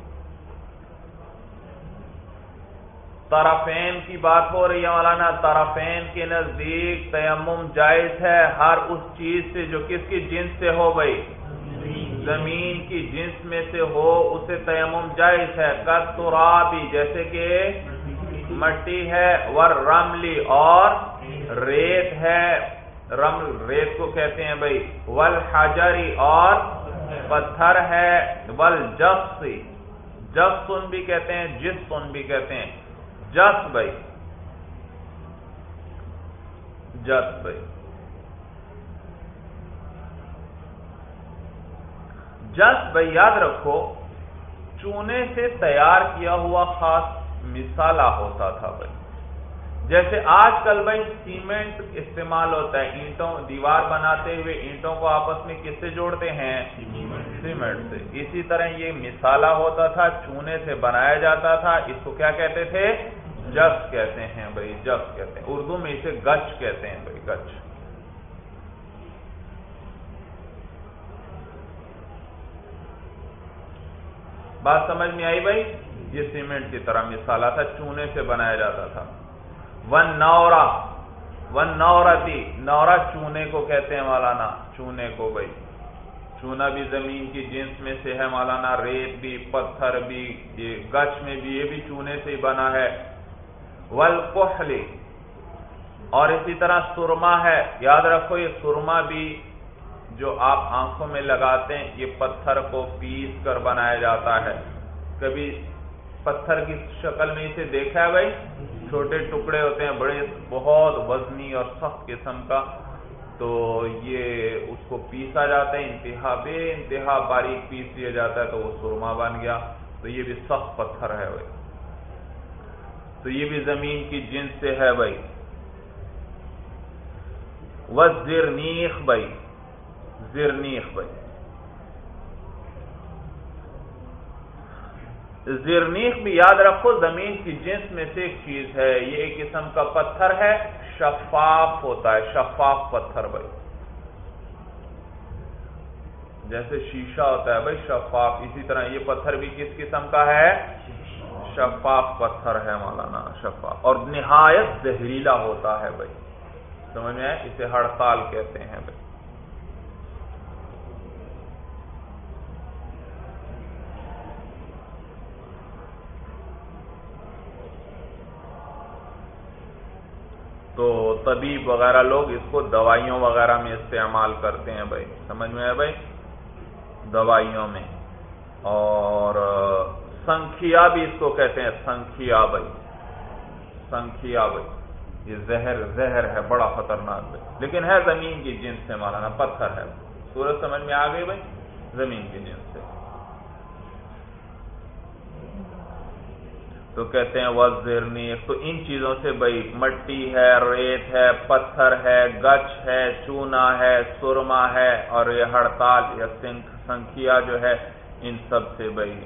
طرفین کی بات ہو رہی ہے مولانا، طرفین کے نزدیک تیمم جائز ہے ہر اس چیز سے جو کس کی جنس سے ہو گئی، زمین کی جنس میں سے ہو، اسے تیمم جائز ہے۔ کالترابی، جیسے کہ مٹی ہے، والرملی، اور ریت ہے، رمل ریت کو کہتے ہیں بھائی، والحجری، اور پتھر ہے، والجصی، جصن بھی کہتے ہیں، جصن بھی کہتے ہیں، جس بھائی جس بھائی جس بھائی یاد رکھو چونے سے تیار کیا ہوا خاص مسالہ ہوتا تھا بھائی، جیسے آج کل بھائی سیمنٹ استعمال ہوتا ہے، اینٹوں دیوار بناتے ہوئے اینٹوں کو آپس میں کس سے جوڑتے ہیں، سیمنٹ سے، اسی طرح یہ مسالہ ہوتا تھا، چونے سے بنایا جاتا تھا، اس کو کیا کہتے تھے، جس کہتے ہیں بھائی، جس کہتے ہیں، اردو میں اسے گچ کہتے ہیں بھائی، گچ۔ بات سمجھ میں آئی بھائی، یہ سیمنٹ کی طرح مسالہ تھا، چونے سے بنایا جاتا تھا۔ ون نورا، ون نورتی، نورا چونے کو کہتے ہیں مولانا، چونے کو بھائی، چونا بھی زمین کی جنس میں سے ہے مولانا، ریت بھی، پتھر بھی، یہ گچ میں بھی، یہ بھی چونے سے ہی بنا ہے۔ والکحل، اور اسی طرح سرما ہے، یاد رکھو یہ سرما بھی جو آپ آنکھوں میں لگاتے ہیں، یہ پتھر کو پیس کر بنایا جاتا ہے۔ کبھی پتھر کی شکل میں اسے دیکھا ہے بھائی، چھوٹے ٹکڑے ہوتے ہیں، بڑے بہت وزنی اور سخت قسم کا، تو یہ اس کو پیسا جاتا ہے، انتہا بے انتہا باریک پیس لیا جاتا ہے تو وہ سرما بن گیا، تو یہ بھی سخت پتھر ہے بھائی، تو یہ بھی زمین کی جنس سے ہے بھائی۔ والزرنیخ بھائی، زرنیخ بھائی، زرنیخ بھی یاد رکھو زمین کی جنس میں سے ایک چیز ہے، یہ ایک قسم کا پتھر ہے، شفاف ہوتا ہے، شفاف پتھر بھائی، جیسے شیشہ ہوتا ہے بھائی شفاف، اسی طرح یہ پتھر بھی کس قسم کا ہے، شفاف پتھر ہے مولانا، شفاف، اور نہایت زہریلا ہوتا ہے بھائی، سمجھ میں آئے، اسے ہڑتال کہتے ہیں بھائی۔ تو طبیب وغیرہ لوگ اس کو دوائیوں وغیرہ میں استعمال کرتے ہیں بھائی، سمجھ میں آئے بھائی، دوائیوں میں، اور سنکھیا بھی اس کو کہتے ہیں، سنکھیا بھائی، سنکھیا بھائی، یہ زہر زہر ہے بڑا خطرناک بھائی، لیکن ہے زمین کی جنس سے مولانا، پتھر ہے، صورت سمجھ میں آ گئی بھائی، زمین کی جنس سے۔ تو کہتے ہیں والزرنیخ، تو ان چیزوں سے بھائی مٹی ہے، ریت ہے، پتھر ہے، گچ ہے، چونا ہے، سرما ہے، اور یہ ہڑتال یا سنکھیا جو ہے، ان سب سے بھائی۔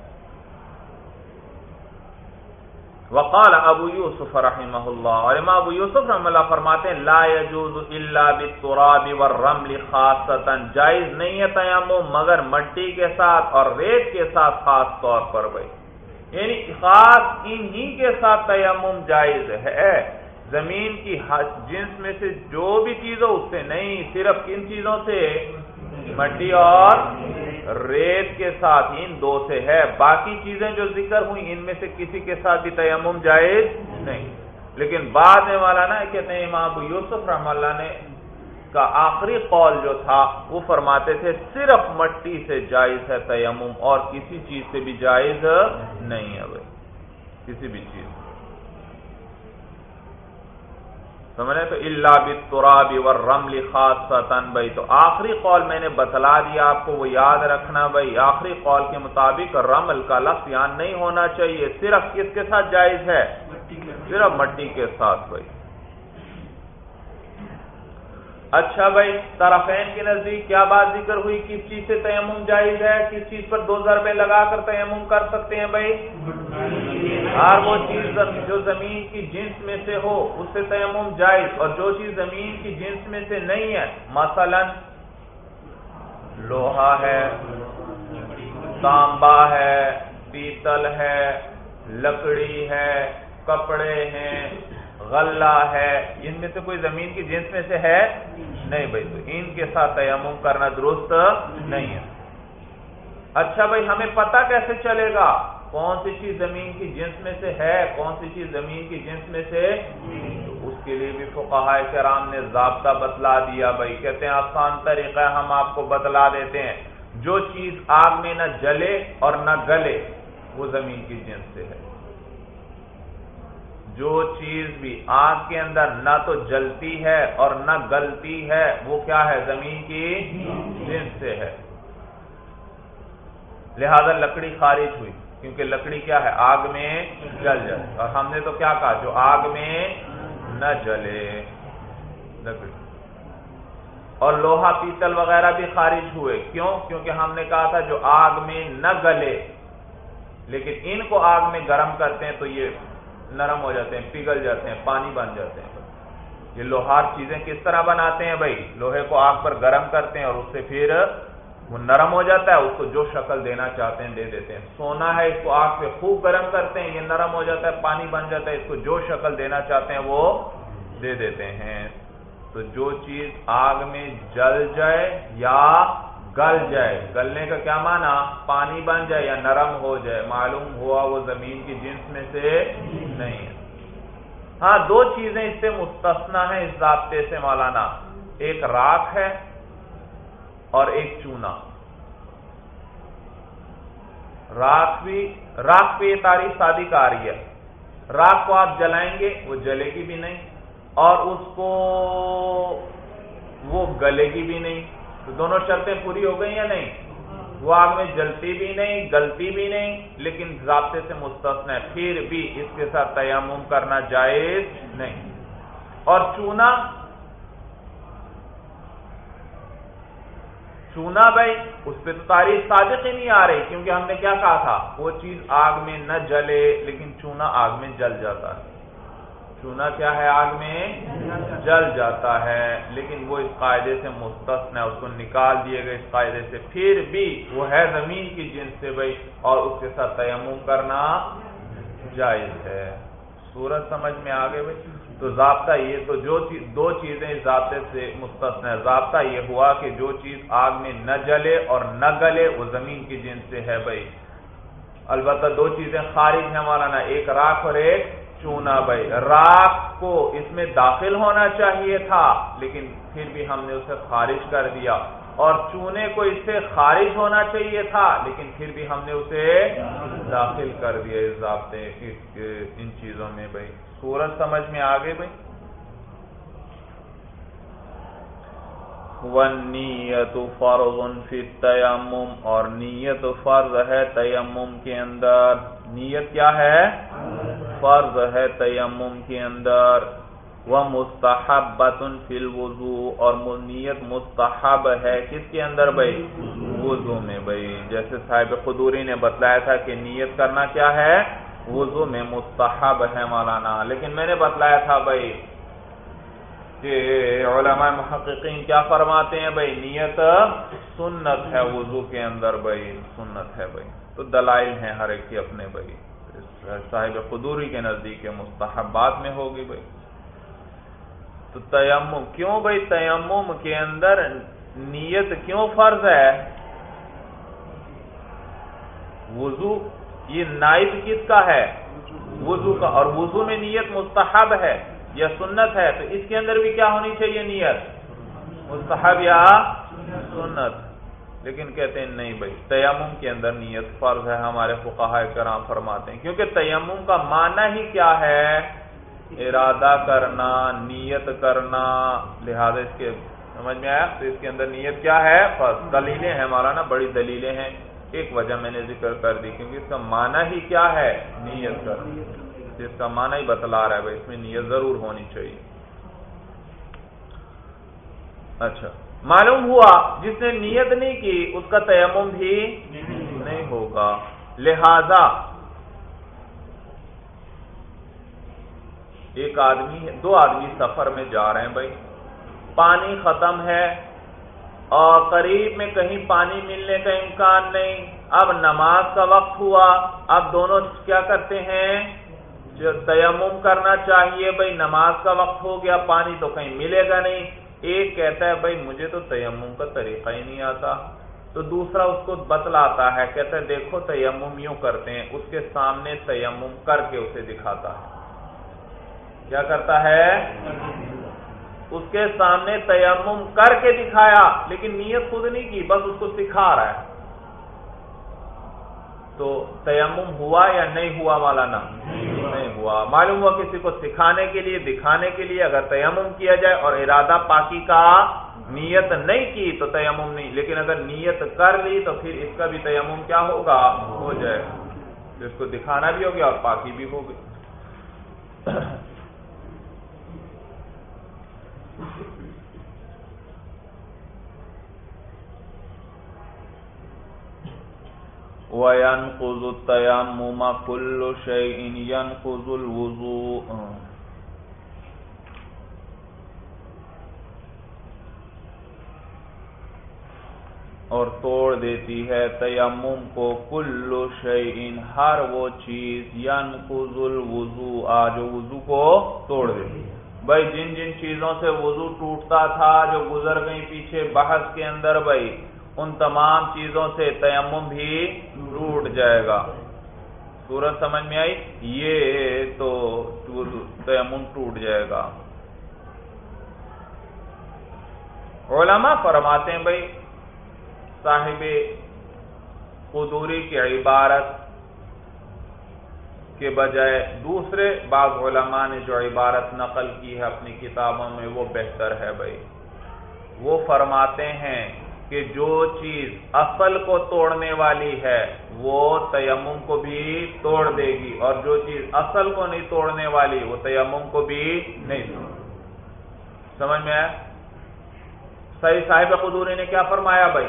وقال ابو یوسف رحمہ اللہ، اور امام ابو یوسف رحمہ اللہ فرماتے ہیں لا يجوز الا بالتراب والرمل خاصتا، جائز نہیں ہے تیمم مگر مٹی کے ساتھ اور ریت کے ساتھ خاص طور پر بھائی، یعنی خاص انہی کے ساتھ تیمم جائز ہے، زمین کی جنس میں سے جو بھی چیز ہو اس سے نہیں، صرف کن چیزوں سے، مٹی اور ریت کے ساتھ، ان دو سے ہے، باقی چیزیں جو ذکر ہوئی ان میں سے کسی کے ساتھ بھی تیمم جائز نہیں۔ لیکن بعد میں مولانا کہتے ہیں امام ابو یوسف رحمہ اللہ نے کا آخری قول جو تھا وہ فرماتے تھے صرف مٹی سے جائز ہے تیمم اور کسی چیز سے بھی جائز نہیں ہے بھائی، کسی بھی چیز سمجھے تو الا بالتراب والرمل خاصۃ بھائی. تو آخری قول میں نے بتلا دیا آپ کو، وہ یاد رکھنا بھائی. آخری قول کے مطابق رمل کا لفظ یہاں نہیں ہونا چاہیے، صرف کس کے ساتھ جائز ہے؟ صرف مٹی کے ساتھ بھائی. اچھا بھائی، طرفین کے نزدیک کیا بات ذکر ہوئی؟ کس چیز سے تیمم جائز ہے؟ کس چیز پر دو ضربیں لگا کر تیمم کر سکتے ہیں بھائی؟ ہر وہ چیز جو زمین کی جنس میں سے ہو اس سے تیمم جائز، اور جو چیز زمین کی جنس میں سے نہیں ہے، مثلا لوہا ہے، تانبا ہے، پیتل ہے، لکڑی ہے، کپڑے ہیں، غلہ ہے، ان میں سے کوئی زمین کی جنس میں سے ہے نہیں بھائی، تو ان کے ساتھ تیمم کرنا درست نہیں ہے. اچھا بھائی، ہمیں پتہ کیسے چلے گا کون سی چیز زمین کی جنس میں سے ہے، کون سی چیز زمین کی جنس میں سے؟ تو اس کے لیے بھی فقہاء کرام نے ضابطہ بتلا دیا بھائی. کہتے ہیں آسان طریقہ ہے، ہم آپ کو بتلا دیتے ہیں. جو چیز آگ میں نہ جلے اور نہ گلے وہ زمین کی جنس سے ہے. جو چیز بھی آگ کے اندر نہ تو جلتی ہے اور نہ گلتی ہے وہ کیا ہے؟ زمین کی جنس سے ہے. لہذا لکڑی خارج ہوئی، کیونکہ لکڑی کیا ہے؟ آگ میں جل جائے. اور ہم نے تو کیا کہا؟ جو آگ میں نہ جلے لکڑی. اور لوہا پیتل وغیرہ بھی خارج ہوئے. کیوں؟ کیونکہ ہم نے کہا تھا جو آگ میں نہ گلے، لیکن ان کو آگ میں گرم کرتے ہیں تو یہ نرم ہو جاتے ہیں، پگھل جاتے ہیں، پانی بن جاتے ہیں. یہ لوہار چیزیں کس طرح بناتے ہیں بھائی؟ لوہے کو آگ پر گرم کرتے ہیں اور اس سے پھر وہ نرم ہو جاتا ہے، اس کو جو شکل دینا چاہتے ہیں دے دیتے ہیں. سونا ہے، اس کو آگ پہ خوب گرم کرتے ہیں، یہ نرم ہو جاتا ہے، پانی بن جاتا ہے، اس کو جو شکل دینا چاہتے ہیں وہ دے دیتے ہیں. تو جو چیز آگ میں جل جائے یا گل جائے، گلنے کا کیا معنی؟ پانی بن جائے یا نرم ہو جائے، معلوم ہوا وہ زمین کی جنس میں سے نہیں ہے. ہاں، دو چیزیں اس سے مستثنا ہیں اس ضابطے سے مولانا، ایک راکھ ہے اور ایک چونا. راکھ بھی راکھ پہ یہ تعریف صادق آ رہی ہے. راکھ کو آپ جلائیں گے وہ جلے گی بھی نہیں، اور اس کو وہ گلے گی بھی نہیں. تو دونوں شرطیں پوری ہو گئی یا نہیں؟ وہ آگ میں جلتی بھی نہیں، گلتی بھی نہیں، لیکن ضابطے سے مستثنا ہے، پھر بھی اس کے ساتھ تیمم کرنا جائز نہیں. اور چونا چونا بھائی اس پہ تو تعریف صادق ہی نہیں آ رہی، کیونکہ ہم نے کیا کہا تھا؟ وہ چیز آگ میں نہ جلے، لیکن چونا آگ میں جل جاتا ہے. چونا کیا ہے؟ آگ میں جل جاتا ہے، لیکن وہ اس قاعدے سے مستثنا ہے، اس کو نکال دیے گئے اس قاعدے سے. پھر بھی وہ ہے زمین کی جنس سے بھائی، اور اس کے ساتھ تیمم کرنا جائز ہے. صورت سمجھ میں آ گئے بھائی؟ تو ضابطہ یہ تو جو چیز دو چیزیں اس ضابطے سے مستثنا ہے. ضابطہ یہ ہوا کہ جو چیز آگ میں نہ جلے اور نہ گلے وہ زمین کی جنس سے ہے بھائی. البتہ دو چیزیں خارج ہیں مولانا، ایک راکھ اور ایک چونا بھائی. راکھ کو اس میں داخل ہونا چاہیے تھا، لیکن پھر بھی ہم نے اسے خارج کر دیا، اور چونے کو اس سے خارج ہونا چاہیے تھا، لیکن پھر بھی ہم نے اسے داخل کر دیا اس ضابطے ان چیزوں میں بھائی. صورت سمجھ میں آ گئی بھائی؟ وَالنِّيَّةُ فَرْضٌ فِي التَّيَمُّمِ، اور نیت فرض ہے تیمم کے اندر. نیت کیا ہے؟ فرض ہے تیمم کے اندر. وَمُسْتَحَبَّةٌ فِي الْوُضُوءِ، اور نیت مستحب ہے کس کے اندر بھائی؟ وضو میں بھائی. جیسے صاحب قدوری نے بتلایا تھا کہ نیت کرنا کیا ہے؟ وضو میں مستحب ہے مولانا. لیکن میں نے بتلایا تھا بھائی کہ علماء محققین کیا فرماتے ہیں بھائی؟ نیت سنت ہے وضو کے اندر بھائی، سنت ہے بھائی. تو دلائل ہیں ہر ایک کی اپنے بھائی. صاحب قدوری کے نزدیک مستحبات میں ہوگی بھائی. تو تیمم کیوں بھائی؟ تیمم کے اندر نیت کیوں فرض ہے؟ وضو یہ نائب کس کا ہے؟ وضو کا. اور وضو میں نیت مستحب ہے یا سنت ہے، تو اس کے اندر بھی کیا ہونی چاہیے؟ نیت مستحب یا سنت، لیکن کہتے ہیں نہیں بھائی تیمم کے اندر نیت فرض ہے، ہمارے فقہاء کرام فرماتے ہیں، کیونکہ تیمم کا معنی ہی کیا ہے؟ ارادہ کرنا، نیت کرنا، لہذا اس کے سمجھ میں آیا؟ تو اس کے اندر نیت کیا ہے؟ فرض۔ دلیلیں ہیں مولانا، بڑی دلیلیں ہیں، ایک وجہ میں نے ذکر کر دی کیونکہ اس کا معنی ہی کیا ہے؟ نیت کرنا، جس کا معنی ہی بتلا رہا ہے بھائی اس میں نیت ضرور ہونی چاہیے۔ اچھا، معلوم ہوا جس نے نیت نہیں کی اس کا تیمم بھی نہیں ہوگا، لہذا ایک آدمی دو آدمی سفر میں جا رہے ہیں بھائی، پانی ختم ہے اور قریب میں کہیں پانی ملنے کا امکان نہیں، اب نماز کا وقت ہوا، اب دونوں کیا کرتے ہیں؟ جو تیمم کرنا چاہیے بھائی، نماز کا وقت ہو گیا، پانی تو کہیں ملے گا نہیں، ایک کہتا ہے بھائی مجھے تو تیمم کا طریقہ ہی نہیں آتا، تو دوسرا اس کو بتلاتا ہے، کہتا ہے دیکھو تیمم یوں کرتے ہیں، اس کے سامنے تیمم کر کے اسے دکھاتا ہے، کیا کرتا ہے؟ اس کے سامنے تیمم کر کے دکھایا، لیکن نیت خود نہیں کی، بس اس کو سکھا رہا ہے، تو تیمم ہوا یا نہیں ہوا مولانا؟ نہیں ہوا۔ معلوم ہوا کسی کو سکھانے کے لیے، دکھانے کے لیے اگر تیمم کیا جائے اور ارادہ پاکی کا نیت نہیں کی تو تیمم نہیں، لیکن اگر نیت کر لی تو پھر اس کا بھی تیمم کیا ہوگا؟ ہو جائے گا، جس کو دکھانا بھی ہو گیا اور پاکی بھی ہو گئی۔ وَيَنْقُضُ التَّيَمُّمَ كُلُّ شَيْءٍ يَنْقُضُ الْوُضُوءَ، اور توڑ دیتی ہے تیمم کو کل شیء، ہر وہ چیز، ينقض الوضوء، جو وضو کو توڑ دیتی ہے۔ بھائی جن جن چیزوں سے وضو ٹوٹتا تھا جو گزر گئی پیچھے بحث کے اندر بھائی، ان تمام چیزوں سے تیمم بھی ٹوٹ جائے گا۔ صورت سمجھ میں آئی؟ یہ تو تیمم ٹوٹ جائے گا۔ علماء فرماتے ہیں بھائی صاحب قدوری کی عبارت کے بجائے دوسرے بعض علماء نے جو عبارت نقل کی ہے اپنی کتابوں میں وہ بہتر ہے بھائی۔ وہ فرماتے ہیں کہ جو چیز اصل کو توڑنے والی ہے وہ تیمم کو بھی توڑ دے گی، اور جو چیز اصل کو نہیں توڑنے والی وہ تیمم کو بھی نہیں توڑ۔ سمجھ میں آیا؟ صحیح صاحب قدوری نے کیا فرمایا بھائی؟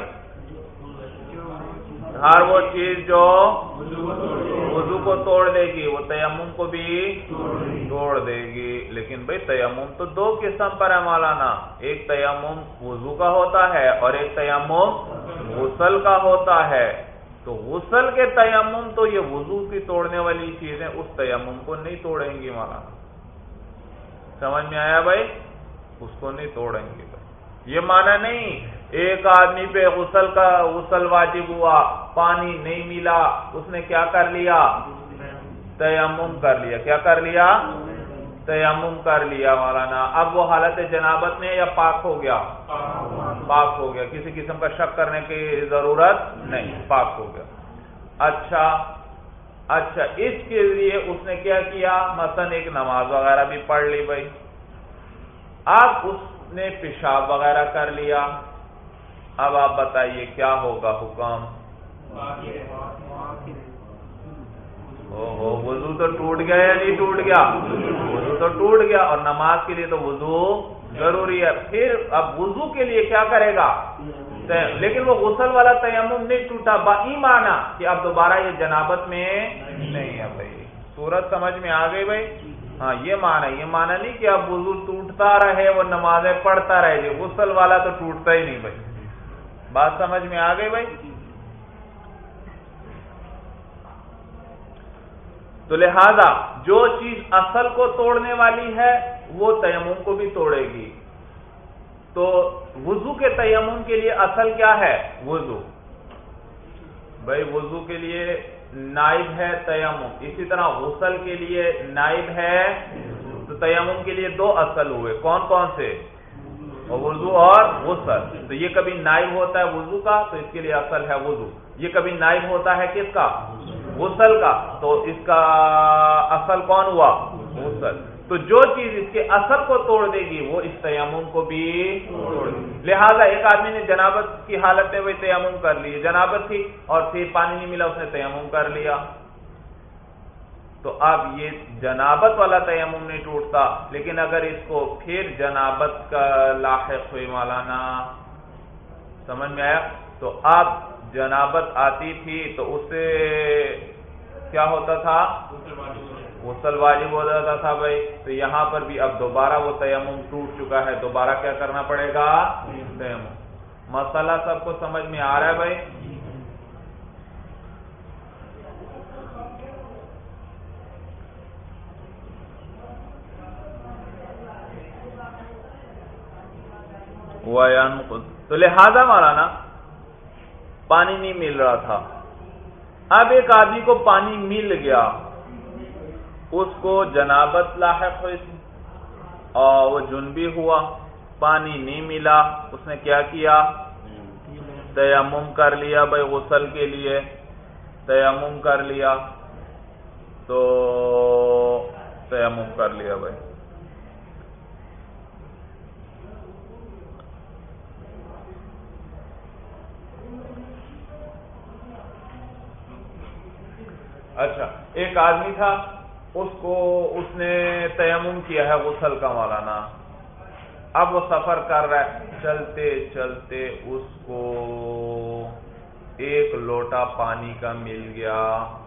ہر وہ چیز جو وضو کو توڑ دے گی وہ تیمم کو بھی توڑ دے گی، لیکن بھائی تیمم تو دو قسم پر ہے مولانا، ایک تیمم وضو کا ہوتا ہے اور ایک تیمم غسل کا ہوتا ہے، تو غسل کے تیمم تو یہ وضو کی توڑنے والی چیزیں اس تیمم کو نہیں توڑیں گی مولانا۔ سمجھ میں آیا بھائی؟ اس کو نہیں توڑیں گے بھائی۔ یہ معنی نہیں ایک آدمی پہ غسل کا غسل واجب ہوا، پانی نہیں ملا، اس نے کیا کر لیا؟ تیمم کر لیا۔ کیا کر لیا؟ تیمم کر لیا مولانا۔ اب وہ حالت جنابت میں یا پاک ہو گیا؟ پاک ہو گیا، کسی قسم کا شک کرنے کی ضرورت نہیں، پاک ہو گیا۔ اچھا اچھا اس کے لیے اس نے کیا کیا؟ مثلا ایک نماز وغیرہ بھی پڑھ لی بھائی، اب اس نے پیشاب وغیرہ کر لیا، اب آپ بتائیے کیا ہوگا حکم؟ اوہو وضو تو ٹوٹ گیا یا نہیں ٹوٹ گیا؟ وضو تو ٹوٹ گیا، اور نماز کے لیے تو وضو ضروری ہے۔ پھر اب وضو کے لیے کیا کرے گا؟ لیکن وہ غسل والا تیمم نہیں ٹوٹا، باقی معنی کہ اب دوبارہ یہ جنابت میں نہیں ہے بھائی۔ صورت سمجھ میں آ گئی بھائی؟ ہاں یہ معنی یہ معنی نہیں کہ اب وضو ٹوٹتا رہے وہ نمازیں پڑھتا رہے جی، غسل والا تو ٹوٹتا ہی نہیں بھائی۔ بات سمجھ میں آ گئی بھائی؟ تو لہذا جو چیز اصل کو توڑنے والی ہے وہ تیمم کو بھی توڑے گی، تو وضو کے تیمم کے لیے اصل کیا ہے؟ وضو بھائی، وضو کے لیے نائب ہے تیمم، اسی طرح غسل کے لیے نائب ہے، تو تیمم کے لیے دو اصل ہوئے، کون کون سے؟ وضو اور غسل. تو یہ کبھی نائب ہوتا ہے وضو کا تو اس کے لیے اصل ہے وضو. یہ کبھی نائب ہوتا ہے کس کا؟ غسل کا. تو اس کا اصل کون ہوا؟ غسل. تو جو چیز اس کے اصل کو توڑ دے گی وہ اس تیمم کو بھی توڑ دے گی. لہذا ایک آدمی نے جنابت کی حالت میں وہی تیمم کر لی, جنابت تھی اور پھر پانی نہیں ملا, اس نے تیمم کر لیا, تو اب یہ جنابت والا تیمم نہیں ٹوٹتا. لیکن اگر اس کو پھر جنابت کا لاحق ہوئی مولانا, سمجھ میں آیا, تو اب جنابت آتی تھی تو اس سے کیا ہوتا تھا؟ غسل واجب ہو جاتا تھا بھائی. تو یہاں پر بھی اب دوبارہ وہ تیمم ٹوٹ چکا ہے, دوبارہ کیا کرنا پڑے گا؟ تیمم. مسئلہ سب کو سمجھ میں آ رہا ہے بھائی؟ تو لہذا مولانا پانی نہیں مل رہا تھا, اب ایک آدمی کو پانی مل گیا, اس کو جنابت لاحق ہوئی تھی اور وہ جنبی ہوا, پانی نہیں ملا, اس نے کیا کیا؟ تیمم کر لیا بھائی غسل کے لیے, تیمم کر لیا. تو تیمم کر لیا بھائی. اچھا, ایک آدمی تھا, اس کو اس نے تیمم کیا ہے غسل کا مولانا, اب وہ سفر کر رہا ہے, چلتے چلتے اس کو ایک لوٹا پانی کا مل گیا.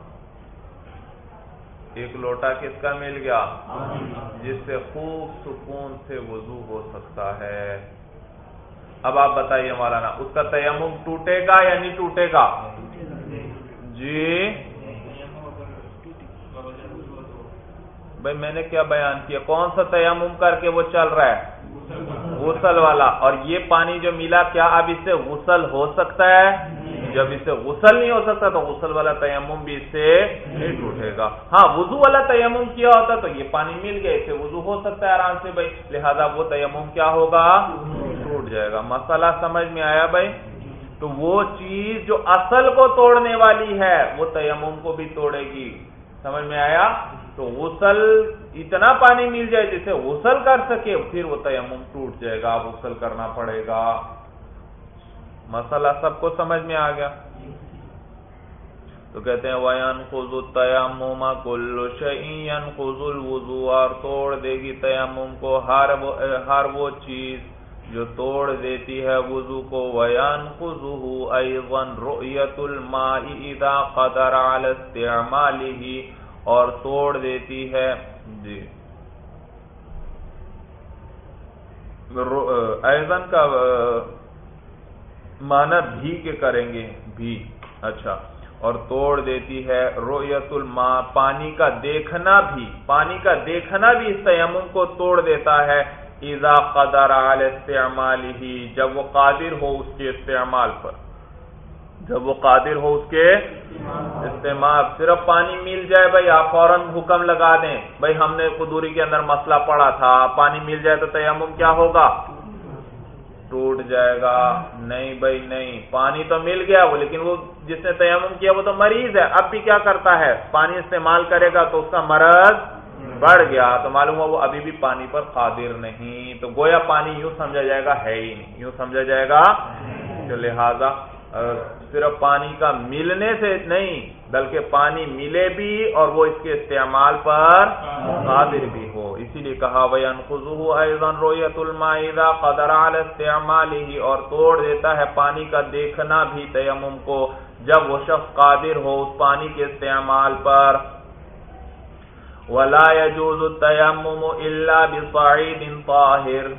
ایک لوٹا کس کا مل گیا؟ جس سے خوب سکون سے وضو ہو سکتا ہے. اب آپ بتائیے مولانا, اس کا تیمم ٹوٹے گا یا نہیں ٹوٹے گا؟ جی بھائی میں نے کیا بیان کیا, کون سا تیمم کر کے وہ چل رہا ہے؟ غسل والا. اور یہ پانی جو ملا, کیا اب اس سے غسل ہو سکتا ہے؟ جب اس سے غسل نہیں ہو سکتا تو غسل والا تیمم بھی اس سے نہیں ٹوٹے گا. ہاں وضو والا تیمم کیا ہوتا تو یہ پانی مل گیا, اس سے وضو ہو سکتا ہے آرام سے بھائی, لہذا وہ تیمم کیا ہوگا؟ ٹوٹ جائے گا. مسئلہ سمجھ میں آیا بھائی؟ تو وہ چیز جو اصل کو توڑنے والی ہے وہ تیمم کو بھی توڑے گی. سمجھ میں آیا؟ تو غسل اتنا پانی مل جائے جسے غسل کر سکے, پھر وہ تیمم ٹوٹ جائے گا, غسل کرنا پڑے گا. مسئلہ سب کو سمجھ میں آ گیا؟ تو کہتے ہیں وَيَنْقُضُ التَّيَمُّمَ كُلُّ شَيْءٍ يَنْقُضُ الْوُضُوءَ, اور توڑ دے گی تیمم کو ہر وہ ہر وہ چیز جو توڑ دیتی ہے وضو کو. وَيَنْقُضُهُ أَيْضًا رُؤْيَةُ الْمَاءِ إِذَا قَدَرَ عَلَى اسْتِعْمَالِهِ, اور توڑ دیتی ہے جی ایضاً کا معنی بھی کے کریں گے بھی. اچھا, اور توڑ دیتی ہے رؤیت الماء, پانی کا دیکھنا بھی, پانی کا دیکھنا بھی اس تیمم کو توڑ دیتا ہے. اذا قدر علی استعمالہ, جب وہ قادر ہو اس کے استعمال پر, جب وہ قادر ہو اس کے استعمال. صرف پانی مل جائے بھائی, آپ فوراً حکم لگا دیں بھائی ہم نے قدوری کے اندر مسئلہ پڑھا تھا, پانی مل جائے تو تیمم کیا ہوگا؟ ٹوٹ جائے گا. نہیں بھائی نہیں, پانی تو مل گیا وہ, لیکن وہ جس نے تیمم کیا وہ تو مریض ہے, اب بھی کیا کرتا ہے؟ پانی استعمال کرے گا تو اس کا مرض بڑھ گیا, تو معلوم ہوا وہ ابھی بھی پانی پر قادر نہیں, تو گویا پانی یوں سمجھا جائے گا ہے ہی نہیں, یوں سمجھا جائے گا. تو لہذا صرف پانی کا ملنے سے نہیں بلکہ پانی ملے بھی اور وہ اس کے استعمال پر قادر بھی ہو. اسی لیے کہا وَيَنْقُضُهُ أَيْضًا رُؤْيَةُ الْمَاءِ إِذَا قَدَرَ عَلَى اسْتِعْمَالِهِ, اور توڑ دیتا ہے پانی کا دیکھنا بھی تیمم کو جب وہ شخص قادر ہو اس پانی کے استعمال پر. وَلَا يَجُوزُ التَّيَمُّمُ إِلَّا بِصَعِيدٍ طَاهِرٍ,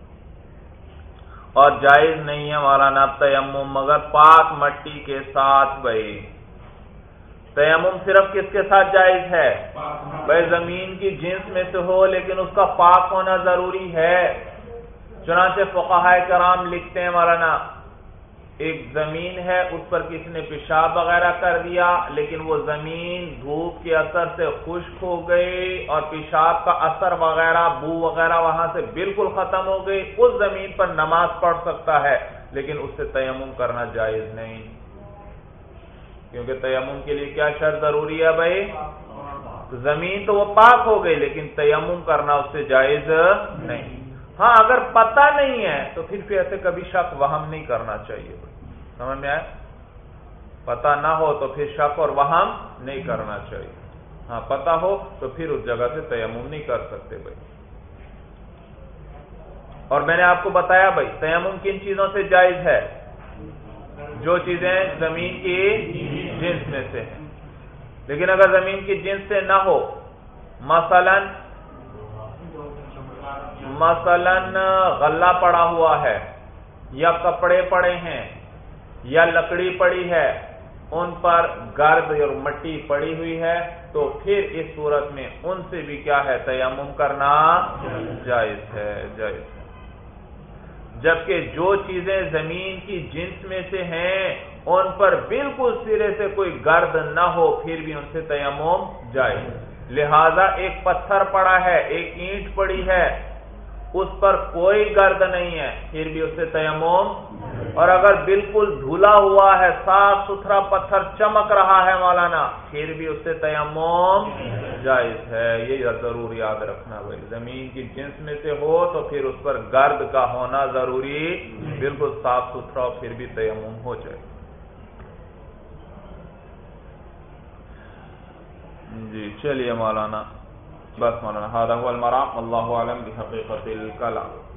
اور جائز نہیں ہے مولانا تیمم مگر پاک مٹی کے ساتھ. بھائی تیمم صرف کس کے ساتھ جائز ہے؟ بھائی زمین کی جنس میں سے ہو لیکن اس کا پاک ہونا ضروری ہے. چنانچہ فقہاء کرام لکھتے ہیں مولانا ایک زمین ہے اس پر کسی نے پیشاب وغیرہ کر دیا لیکن وہ زمین دھوپ کے اثر سے خشک ہو گئی اور پیشاب کا اثر وغیرہ بو وغیرہ وہاں سے بالکل ختم ہو گئی، اس زمین پر نماز پڑھ سکتا ہے لیکن اس سے تیمم کرنا جائز نہیں، کیونکہ تیمم کے لیے کیا شرط ضروری ہے بھائی؟ زمین تو وہ پاک ہو گئی لیکن تیمم کرنا اس سے جائز نہیں۔ ہاں اگر پتہ نہیں ہے تو پھر پھر ایسے کبھی شک وہم نہیں کرنا چاہیے بھائی، سمجھ میں آئے؟ پتہ نہ ہو تو پھر شک اور وہم نہیں کرنا چاہیے، ہاں پتہ ہو تو پھر اس جگہ سے تیمم نہیں کر سکتے بھائی۔ اور میں نے آپ کو بتایا بھائی تیمم کن چیزوں سے جائز ہے؟ جو چیزیں زمین کی جنس میں سے ہیں، لیکن اگر زمین کی جنس سے نہ ہو، مثلا مثلا غلہ پڑا ہوا ہے یا کپڑے پڑے ہیں یا لکڑی پڑی ہے، ان پر گرد اور مٹی پڑی ہوئی ہے، تو پھر اس صورت میں ان سے بھی کیا ہے؟ تیمم کرنا جائز ہے، جائز ہے۔ جبکہ جو چیزیں زمین کی جنس میں سے ہیں ان پر بالکل سرے سے کوئی گرد نہ ہو پھر بھی ان سے تیمم جائز۔ لہذا ایک پتھر پڑا ہے، ایک اینٹ پڑی ہے، اس پر کوئی گرد نہیں ہے پھر بھی اس سے تیمم، اور اگر بالکل دھلا ہوا ہے، صاف ستھرا پتھر چمک رہا ہے مولانا، پھر بھی اس سے تیمم جائز ہے۔ یہ ضرور یاد رکھنا بھائی، زمین کی جنس میں سے ہو تو پھر اس پر گرد کا ہونا ضروری، بالکل صاف ستھرا پھر بھی تیمم ہو جائے۔ جی چلیے مولانا، بس مولانا، هذا هو المرام، والله اعلم بحقیقت الکلام۔